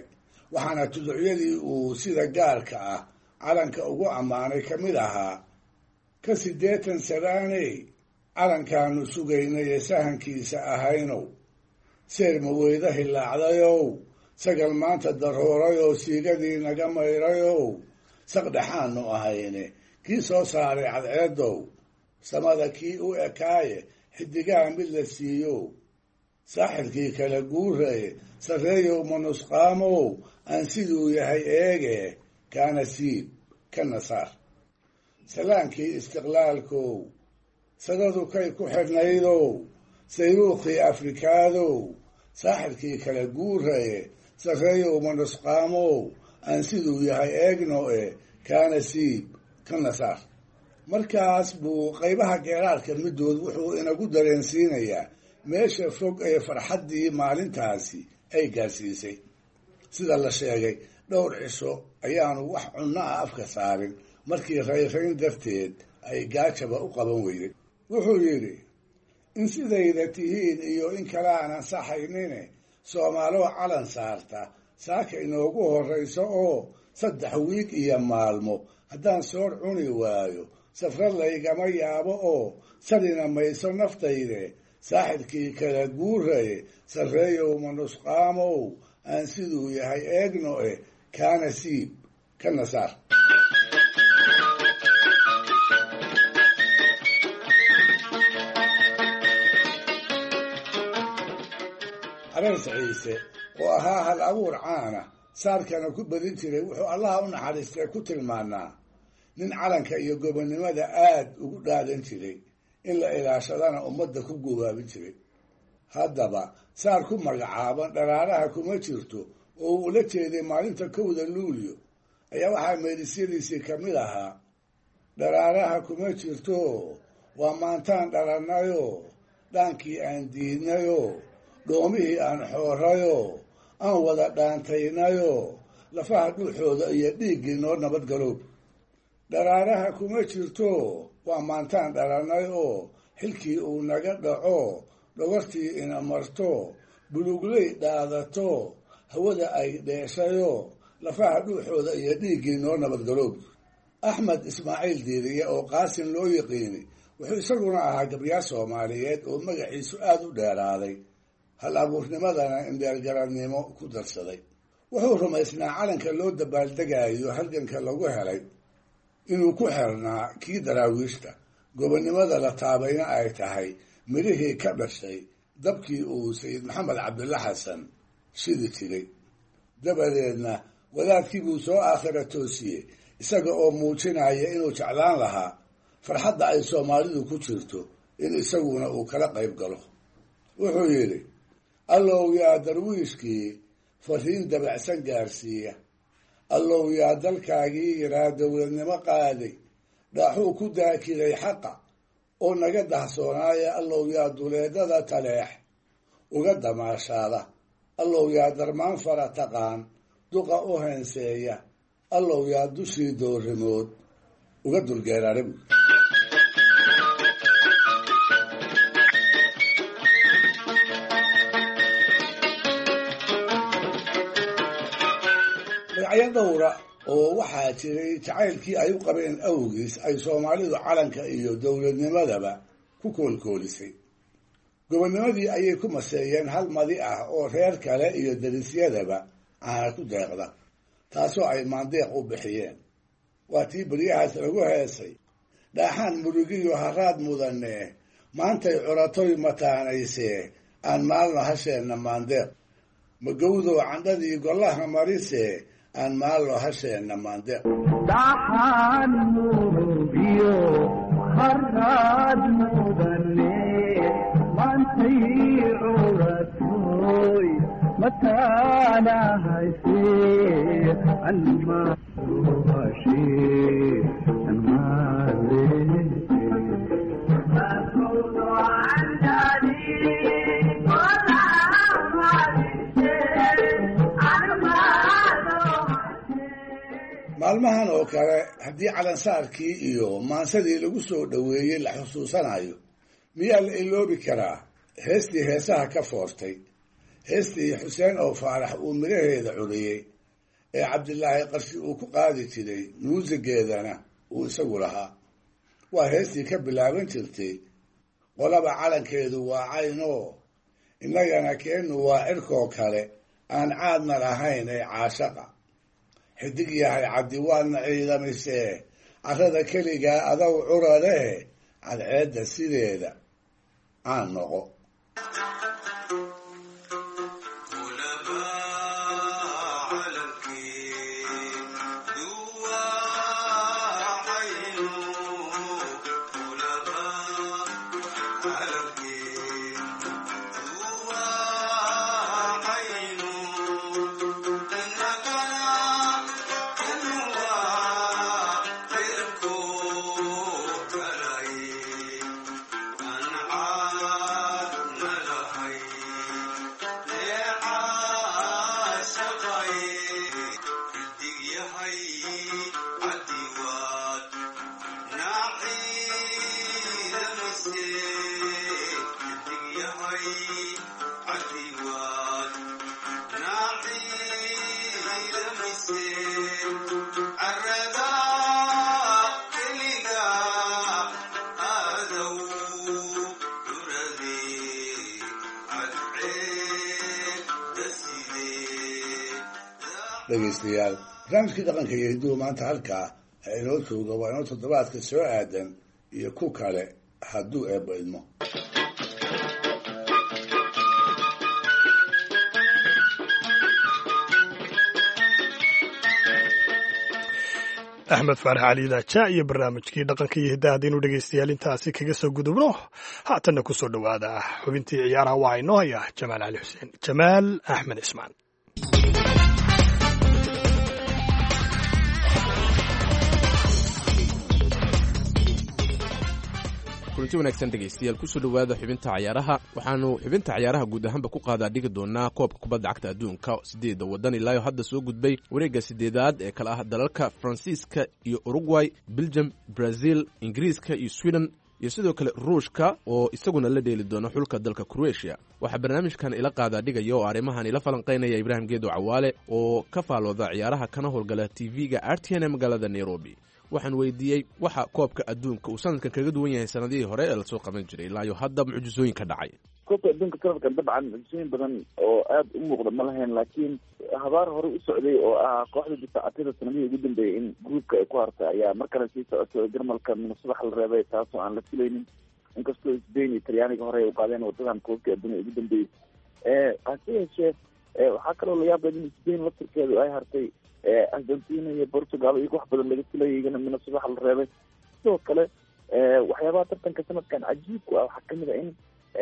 waxaana tuducyadii uu sida gaarka ah calanka ugu ammaanay ka mid ahaa ka 80 sanaaney calankaanu sugaynay ee sahankiisa ahaynow seer maweyda hilaacdayow sagal maanta daroorayoo siigadii naga mayrayow saqdhexaanu ahayne kii soo saaray cadceedow samada kii u ekaaye xidigaha mid la siiyo saaxirkii kala guuraye sarreeyow manusqaamow aan siduu yahay eege kaana siib kana saar salaankii istiqlaalkow sadadu kay ku xidhnaydow sayruukhii afrikaadow saaxirkii kala guuraye sarreeyow manusqaamow aan siduu yahay eegno kaana siib kana saar markaas buu qaybaha geeraarka middood wuxuu inagu dareensiinayaa meesha fog ee farxaddii maalintaasi ay gaarsiisay sida la sheegay dhowr cisho ayaanu wax cunno ah afka saarin markii rayrayn darteed ay gaajaba u qaban weyday wuxuu yidhi in sidayda tihiin iyo in kale aan ansaxaynine soomaaloo calan saarta saaka inoogu horrayso oo 3 wiig iyo maalmo haddaan soor cuni waayo safrad laygama yaabo oo sadina mayso naftayde saaxirkii kala guuraye sarreeyow manusqaamow aan siduu yahay eegno kaana siib kana saar areers ciise oo ahaa hal abuur caana saarkana ku badin jiray wuxuu allaha u naxariistay ku tilmaanaa nin calanka iyo gobonnimada aad ugu dhaadan jiray in la ilaashadana ummadda ku gubaabin jiray haddaba saar ku magacaaban dharaaraha kuma jirto oo uu la jeeday maalinta 1 luulyo ayaa waxaa meedisyadiisii ka mid ahaa dharaaraha kuma jirto waa maantaan dhalannayo dhaankii aan diidnayo dhoomihii aan xoorayo aan wada dhaantaynayo lafaha dhuuxooda iyo dhiiggii noo nabadgaloob dharaaraha kuma jirto waa maantaan dhalannay oo xilkii uu naga dhaco dhogortii ina marto bulugley dhaadato hawada ay dheeshayo lafaha dhuuxooda iyo dhiiggii noo nabadgaloob axmed ismaaciil diiriye oo qaasin loo yiqiinay wuxuu isaguna ahaa gabyaal soomaaliyeed oo magaciisu aad u dheeraaday hal abuurnimadana indheergaradnimo ku darsaday wuxuu rumaysnaa calanka loo dabaaldegayo halganka lagu helay inuu ku xirnaa kii daraawiishta gobonnimada la taabayna ay tahay midhihii ka dhashay dabkii uu sayid maxamed cabdulla xasan shidi jiray dabadeedna wadaadkii buu soo aakhira toosiyey isaga oo muujinaya inuu jeclaan lahaa farxadda ay soomaalidu ku jirto in isaguna uu kala qayb galo wuxuu yidhi allow yaa darwiishkii fariin dabacsan gaarsiiya allow yaa dalkaagii yaraa dowladnimo qaaday dhaaxuu ku daakiray xaqa oo naga dahsoonaaya allow yaa duleedada taleex uga damaashaada allow yaa darmaan fara taqaan duqa u heenseeya allow yaa dushii doorimood uga dulgeeraarib magacyo dhowra oo waxaa jiray jacaylkii ay u qabeen awgiis ay soomaalidu calanka iyo dowladnimadaba ku koolkoolisay gobonnimadii ayay ku maseeyeen hal madi ah oo reer kale iyo darisyadaba caana ku deeqda taasoo ay maandeeq u bixiyeen waa tii beryahaas lagu heesay dhaaxaan murugiyo haraad mudane maantay curatoy mataanaysee aan maalno hasheenna maandeeq magowdow candhadii gollaha marise aan maalno hasheenna maandeeq dhaxaan murugiyo haraad mudane maantay curatoy mataanahayse aan maalno hashee aan maalmahan oo kale haddii calansaarkii iyo maansadii lagu soo dhoweeyey la xusuusanayo miyaa la iloobi karaa heestii heesaha ka foortay heestii xuseen oo faarax uu midhaheeda curiyey ee cabdilaahi qarshi uu ku qaadi jiray muusigeedana uu isagu lahaa. waa heestii ka bilaaban jirtay qolaba calankeedu waa caynoo innagana keennu waa cirkoo kale aan caadna lahayn ee caashaqa. xidig yahay cabdi waadna ciidamisee carrada keligaa adow curaree cadceedda sideeda aan noqo. dhegaystayaal barnaamijkii dhaqanka iyo hidduhu maanta halkaa inoo jooga waa inoo toddobaadka soo aadan iyo ku kale hadduu eebba idmo. axmed faarax cali daaja iyo barnaamijkii dhaqanka iyo hiddaha haddaynu dhegaystayaal intaasi kaga soo gudubno haatanna ku soo dhowaada xubintii ciyaaraha waxaa inoo haya jamaal cali xuseen jamaal axmed cismaan. kulanti wanaagsan dhegaystayaal kusoo dhowaada xubinta cayaaraha. waxaanu xubinta cayaaraha guud ahaanba ku qaadaa dhigi doonaa koobka kubadda cagta adduunka 8 waddan ilaayo hadda soo gudbay wareegga 8aad ee kala ah dalalka faransiiska iyo uruguay, belgium, brazil, ingiriiska iyo sweden iyo sidoo kale ruushka oo isaguna la dheeli doono xulka dalka Croatia. waxaa barnaamijkan ila qaadaa dhigaya oo arrimahan ila falanqaynaya Ibrahim Geedo Cawaale oo ka faalooda ciyaaraha kana howlgala TV-ga RTN magaalada Nairobi. waxaan weydiiyey waxa koobka adduunka uu sanadkan kaga duwan yahay sanadihii hore ee lasoo qaban jiray ilaa iyo hadda mucjisooyin ka dhacay. koobka adduunka sanadkan dabcan mucjisooyin badan oo aad u muuqda ma lahayn, laakiin habaar hore u socday oo ah kooxda difaacatada sanadihii ugu dambeeyey in gruupka ay ku hartay ayaa mar kale sii socotay. jarmalka minasubax la reebay taasoo aan la filaynin, inkastoo Spain iyo Talyaaniga hore ay u qaadeen wadadan koobka adduunka ugu dambeeyey. hase yeeshee waxaa kaloo la yaab in Spain laftirkeedu ay hartay Argentina iyo Portugal iyo wax badan laga filayay iyagana minasubax la reebay. sidoo kale waxyaabaha tartanka sanadkan cajiibku ah waxaa kamid a in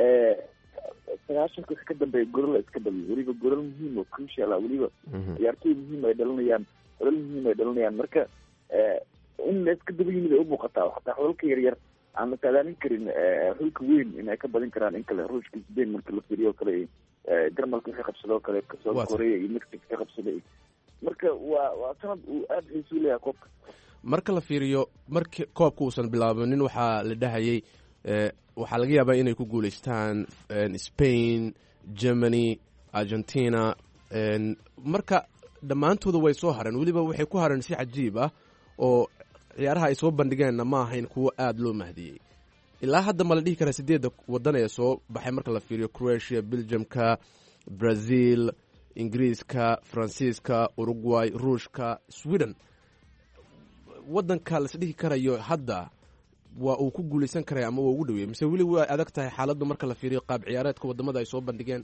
90 wixii ka dambeeya golol la iska dhaliyo, weliba golol muhiim oo crucial ah, weliba ciyaartooy muhiim ay dhalinayaan marka in la iska daba yimid ay u muuqataa. xataa xulalka yaryar aan la saadaalin karin xulka weyn in ay ka badin karaan in kale ruushka Spain marka la fiiriyo kale jarmalka wixii qabsadoo kale kasoo Korea iyo Mexico ka qabsaday. marka waa sanad uu aad xiisu leeyahay koobka. marka la fiiriyo markii koobka uusan bilaabanin waxaa la dhahayay waxaa laga yaabaa inay ku guulaystaan Spain, Germany, Argentina. marka dhammaantooda way soo hareen, weliba waxay ku hareen si cajiib ah oo ciyaaraha ay soo bandhigeenna ma ahayn kuwo aad loo mahdiyey. ilaa hadda ma la dhihi karaa 8 waddan ee soo baxay marka la fiiriyo Croatia, Belgiumka, Brazil, ingiriiska, faransiiska, uruguay, ruushka, sweden. waddanka las dhihi karayo hadda waa uu ku guulaysan karay ama waa ugu dhaweeyey, mise weli waa adag tahay xaaladdu marka la fiiriyo qaab ciyaareedka waddamada ay soo bandhigeen?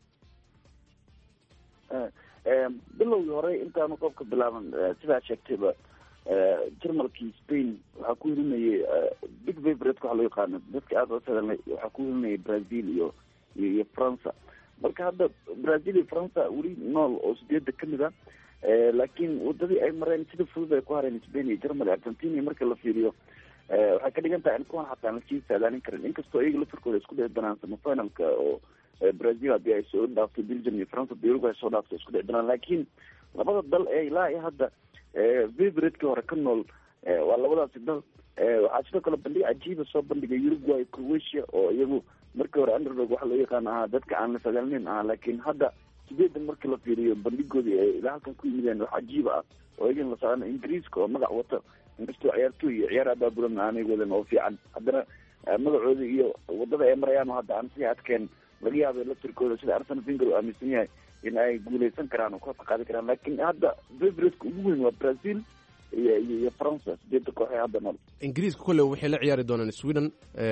bilowgii hore intaanu koobka bilaaban sidaa sheegtayba jarmalkii Spain waxaa ku hirinayay big favorite waxa loo yaqaano, dadka aad u sadanay waxaa ku hirinayay Brazil iyo France. marka hadda Brazil iyo France weli nool oo 8 kamid ah, laakiin wadadii ay mareen sida fudud ay ku hareen Spain iyo Germany, Argentina marka la fiiriyo waxay ka dhigan tahay in kuwan xataa la sii saadaalin karin, inkastoo iyaga laftirkooda isku dhici doonaan semifinalka oo Brazil haddii ay soo dhaaftay Belgium iyo France haddii Uruguay soo dhaaftay isku dhici doonaan. laakiin labada dal ee ilaa iyo hadda favorite-ka hore ka nool waa labadaasi dal. waxaa sidoo kale bandhig cajiiba soo bandhigay Uruguay, Croatia oo iyagu markii hore underdog waxa loo yaqaan ahaa, dadka aan la saadaalinin ahaa, laakiin hadda sideedan markii la fiiriyo bandhigoodii ay ilaa halkan ku yimideen wax cajiiba ah oo iyagan la socdaan ingiriiska oo magac wata inkastoo ciyaartooy iyo ciyaar abaabulan aanay wadan oo fiican haddana magacooda iyo wadada ay marayaan oo hadda aan sii adkeen laga yaabay laftirkooda sida Arsene Wenger uu aaminsan yahay in ay guuleysan karaan oo koobka qaadi karaan laakiin hadda favoritka ugu weyn waa Brazil iyo France sideeda kooxay hadda nool ingiriiska kole waxay la ciyaari doonaan Sweden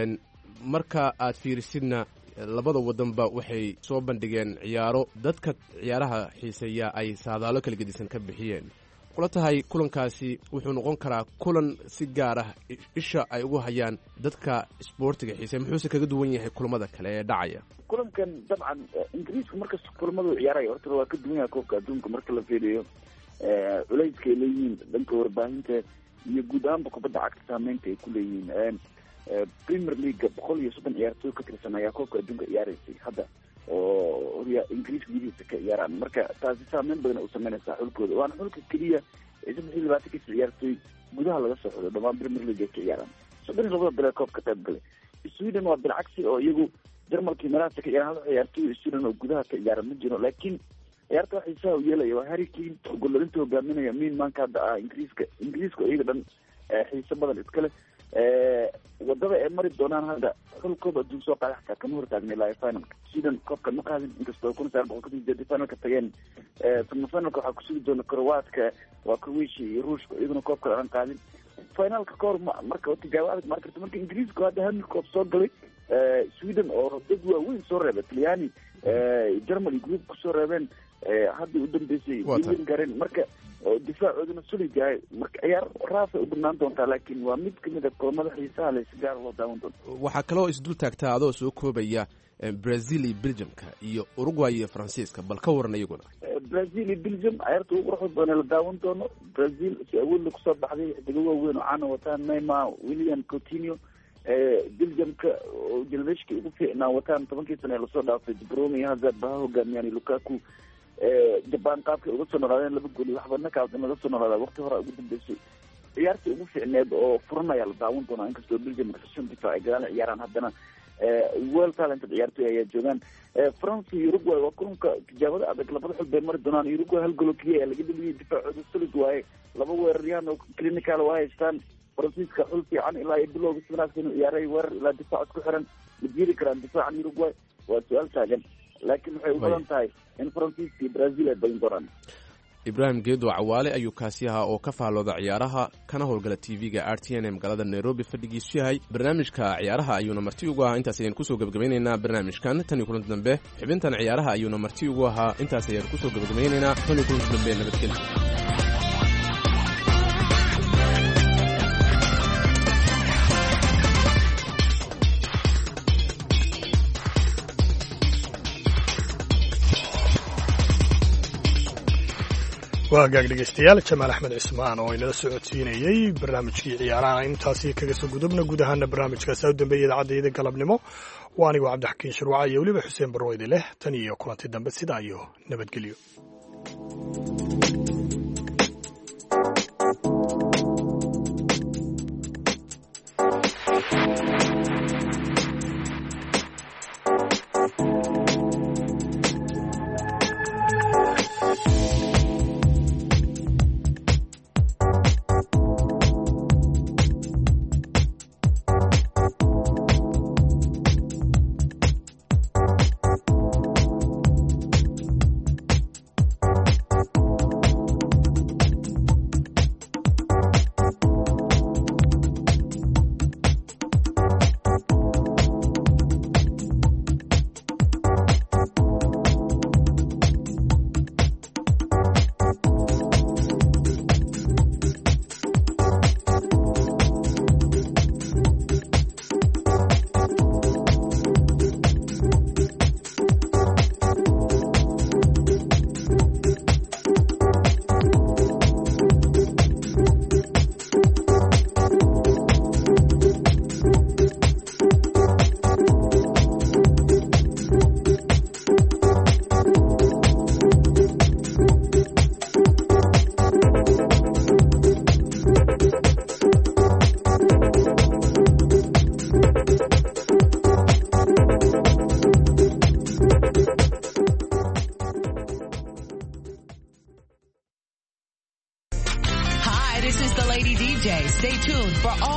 marka aad fiirisidna labada wadanba waxay soo bandhigeen ciyaaro dadka ciyaaraha xiiseeya ay saadaalo kala gedisan ka bixiyeen kula tahay kulankaasi wuxuu noqon karaa kulan si gaar ah isha ay ugu hayaan dadka isboortiga xiiseeya muxuuse kaga duwan yahay kulamada kale ee dhacaya kulankan dabcan ingiriiska markasta kulamadu ciyaaraya horta waa ka duwan yahay koobka adduunka marka la fiiriyo culayska ay leeyihiin dhanka warbaahinta iyo guud ahaanba kubadda cagta saameynta ay ku leeyihiin Premier League 130 ciyaartooy ka tirsan ayaa koobka adduunka ciyaaraysay hadda oo ingiriiska gudihiisa ka ciyaaraan marka taasi saameyn badan u sameynaysaa xulkooda waana xulka keliya ee 23 ciyaartooy gudaha laga soo xulo dhammaan Premier League ka ciyaaraan 32 bilood koobka qayb galay Sweden waa bilcagsi oo iyagu Jarmalkii meelaha ka ciyaaraan ciyaartooy Sweden oo gudaha ka ciyaara ma jiro laakiin ciyaarta waxay soo yeelaya waa Harry Kane oo goolarinta hogaaminaya min maanka hadda ingiriiska iyaga dhan xiiso badan iskale wadada ay mari doonaan hadda xulkooda adduun soo qaada xataa kama hortaagna ilaa finalka Sweden koobka ma qaadin inkastoo 1998 finalka tageen semifinalka waxaa kusugi doona Croatia waa Croatia iyo Ruushka iyaguna koobka aan qaadin finalka koor marka tijaabo adag marka ingiriiska hadda hal koob soo galay Sweden oo dad waaweyn soo reebay Talyaani Germany group ku soo reebeen hadda u dambeysay England gaareen marka difaacooduna solid yahay marka ciyaar raaf u banaan doontaa laakiin waa mid kamid ah kulamada xiisaha leh si gaar loo daawan doono waxaa kaloo isdul taagtaa adoo soo koobaya Brazil iyo Belgiumka iyo Uruguay iyo Faransiiska bal ka waran iyaguna Brazil iyo Belgium ciyaarta ugu quruxda badan la daawan doono Brazil si awood ku soo baxday xidiga waaweyn oo caan wataan Neymar William Coutinho Belgiumka oo jelmeshka ugu fiicnaa wataan 10 sano la soo dhaafay De Bruyne iyo Hazard baa hogaamiyay Lukaku Japan qaabka ugu soo noqdeen laba gool waxba nakaad laga soo noqday waqti hore ugu dambeysay ciyaarta ugu fiicneed oo furanaya la daawan doona inkastoo Belgium kasoo difaac galaan ciyaaraan haddana world talent ciyaartooy ayaa joogaan France iyo Uruguay waa kulanka tijaabada adag labada xul bay mari doonaan Uruguay hal gool kaliya laga dhaliyay difaacooda solid waaye laba weeraryahan oo clinical waa haystaan Faransiiska xul fiican ilaa ay bilowga sanaadkan ciyaaray weerar ilaa difaac ku xiran ma jiri karaan difaacan Uruguay waa su'aal taagan laakiin waxay u badan tahay in Faransiiska iyo Brazil ay bayn doonaan Ibrahim Geedo Cawaale ayuu kaasi ahaa oo ka faalooda ciyaaraha kana howlgala TV-ga RTN magaalada Nairobi fadhigiisu yahay barnaamijka ciyaaraha ayuuna marti ugu ahaa intaas ayaan kusoo gabagabaynaynaa barnaamijkan tan iyo kulanti dambe xubintan ciyaaraha ayuuna marti ugu ahaa intaas ayaan kusoo gabagabaynaynaa tan iyo kulanti dambe nabadgelyo waa hagaag dhegeystayaal Jamaal Axmed Cismaan oo inala socodsiinayay barnaamijkii ciyaaraha intaasi kaga soo gudubna guud ahaan barnaamijkaas u dambeeyay idaacadda galabnimo waa anigu Cabdixakiin Shirwac iyo waliba Xuseen Barweyde leh tan iyo kulanti dambe sidaa iyo nabadgelyo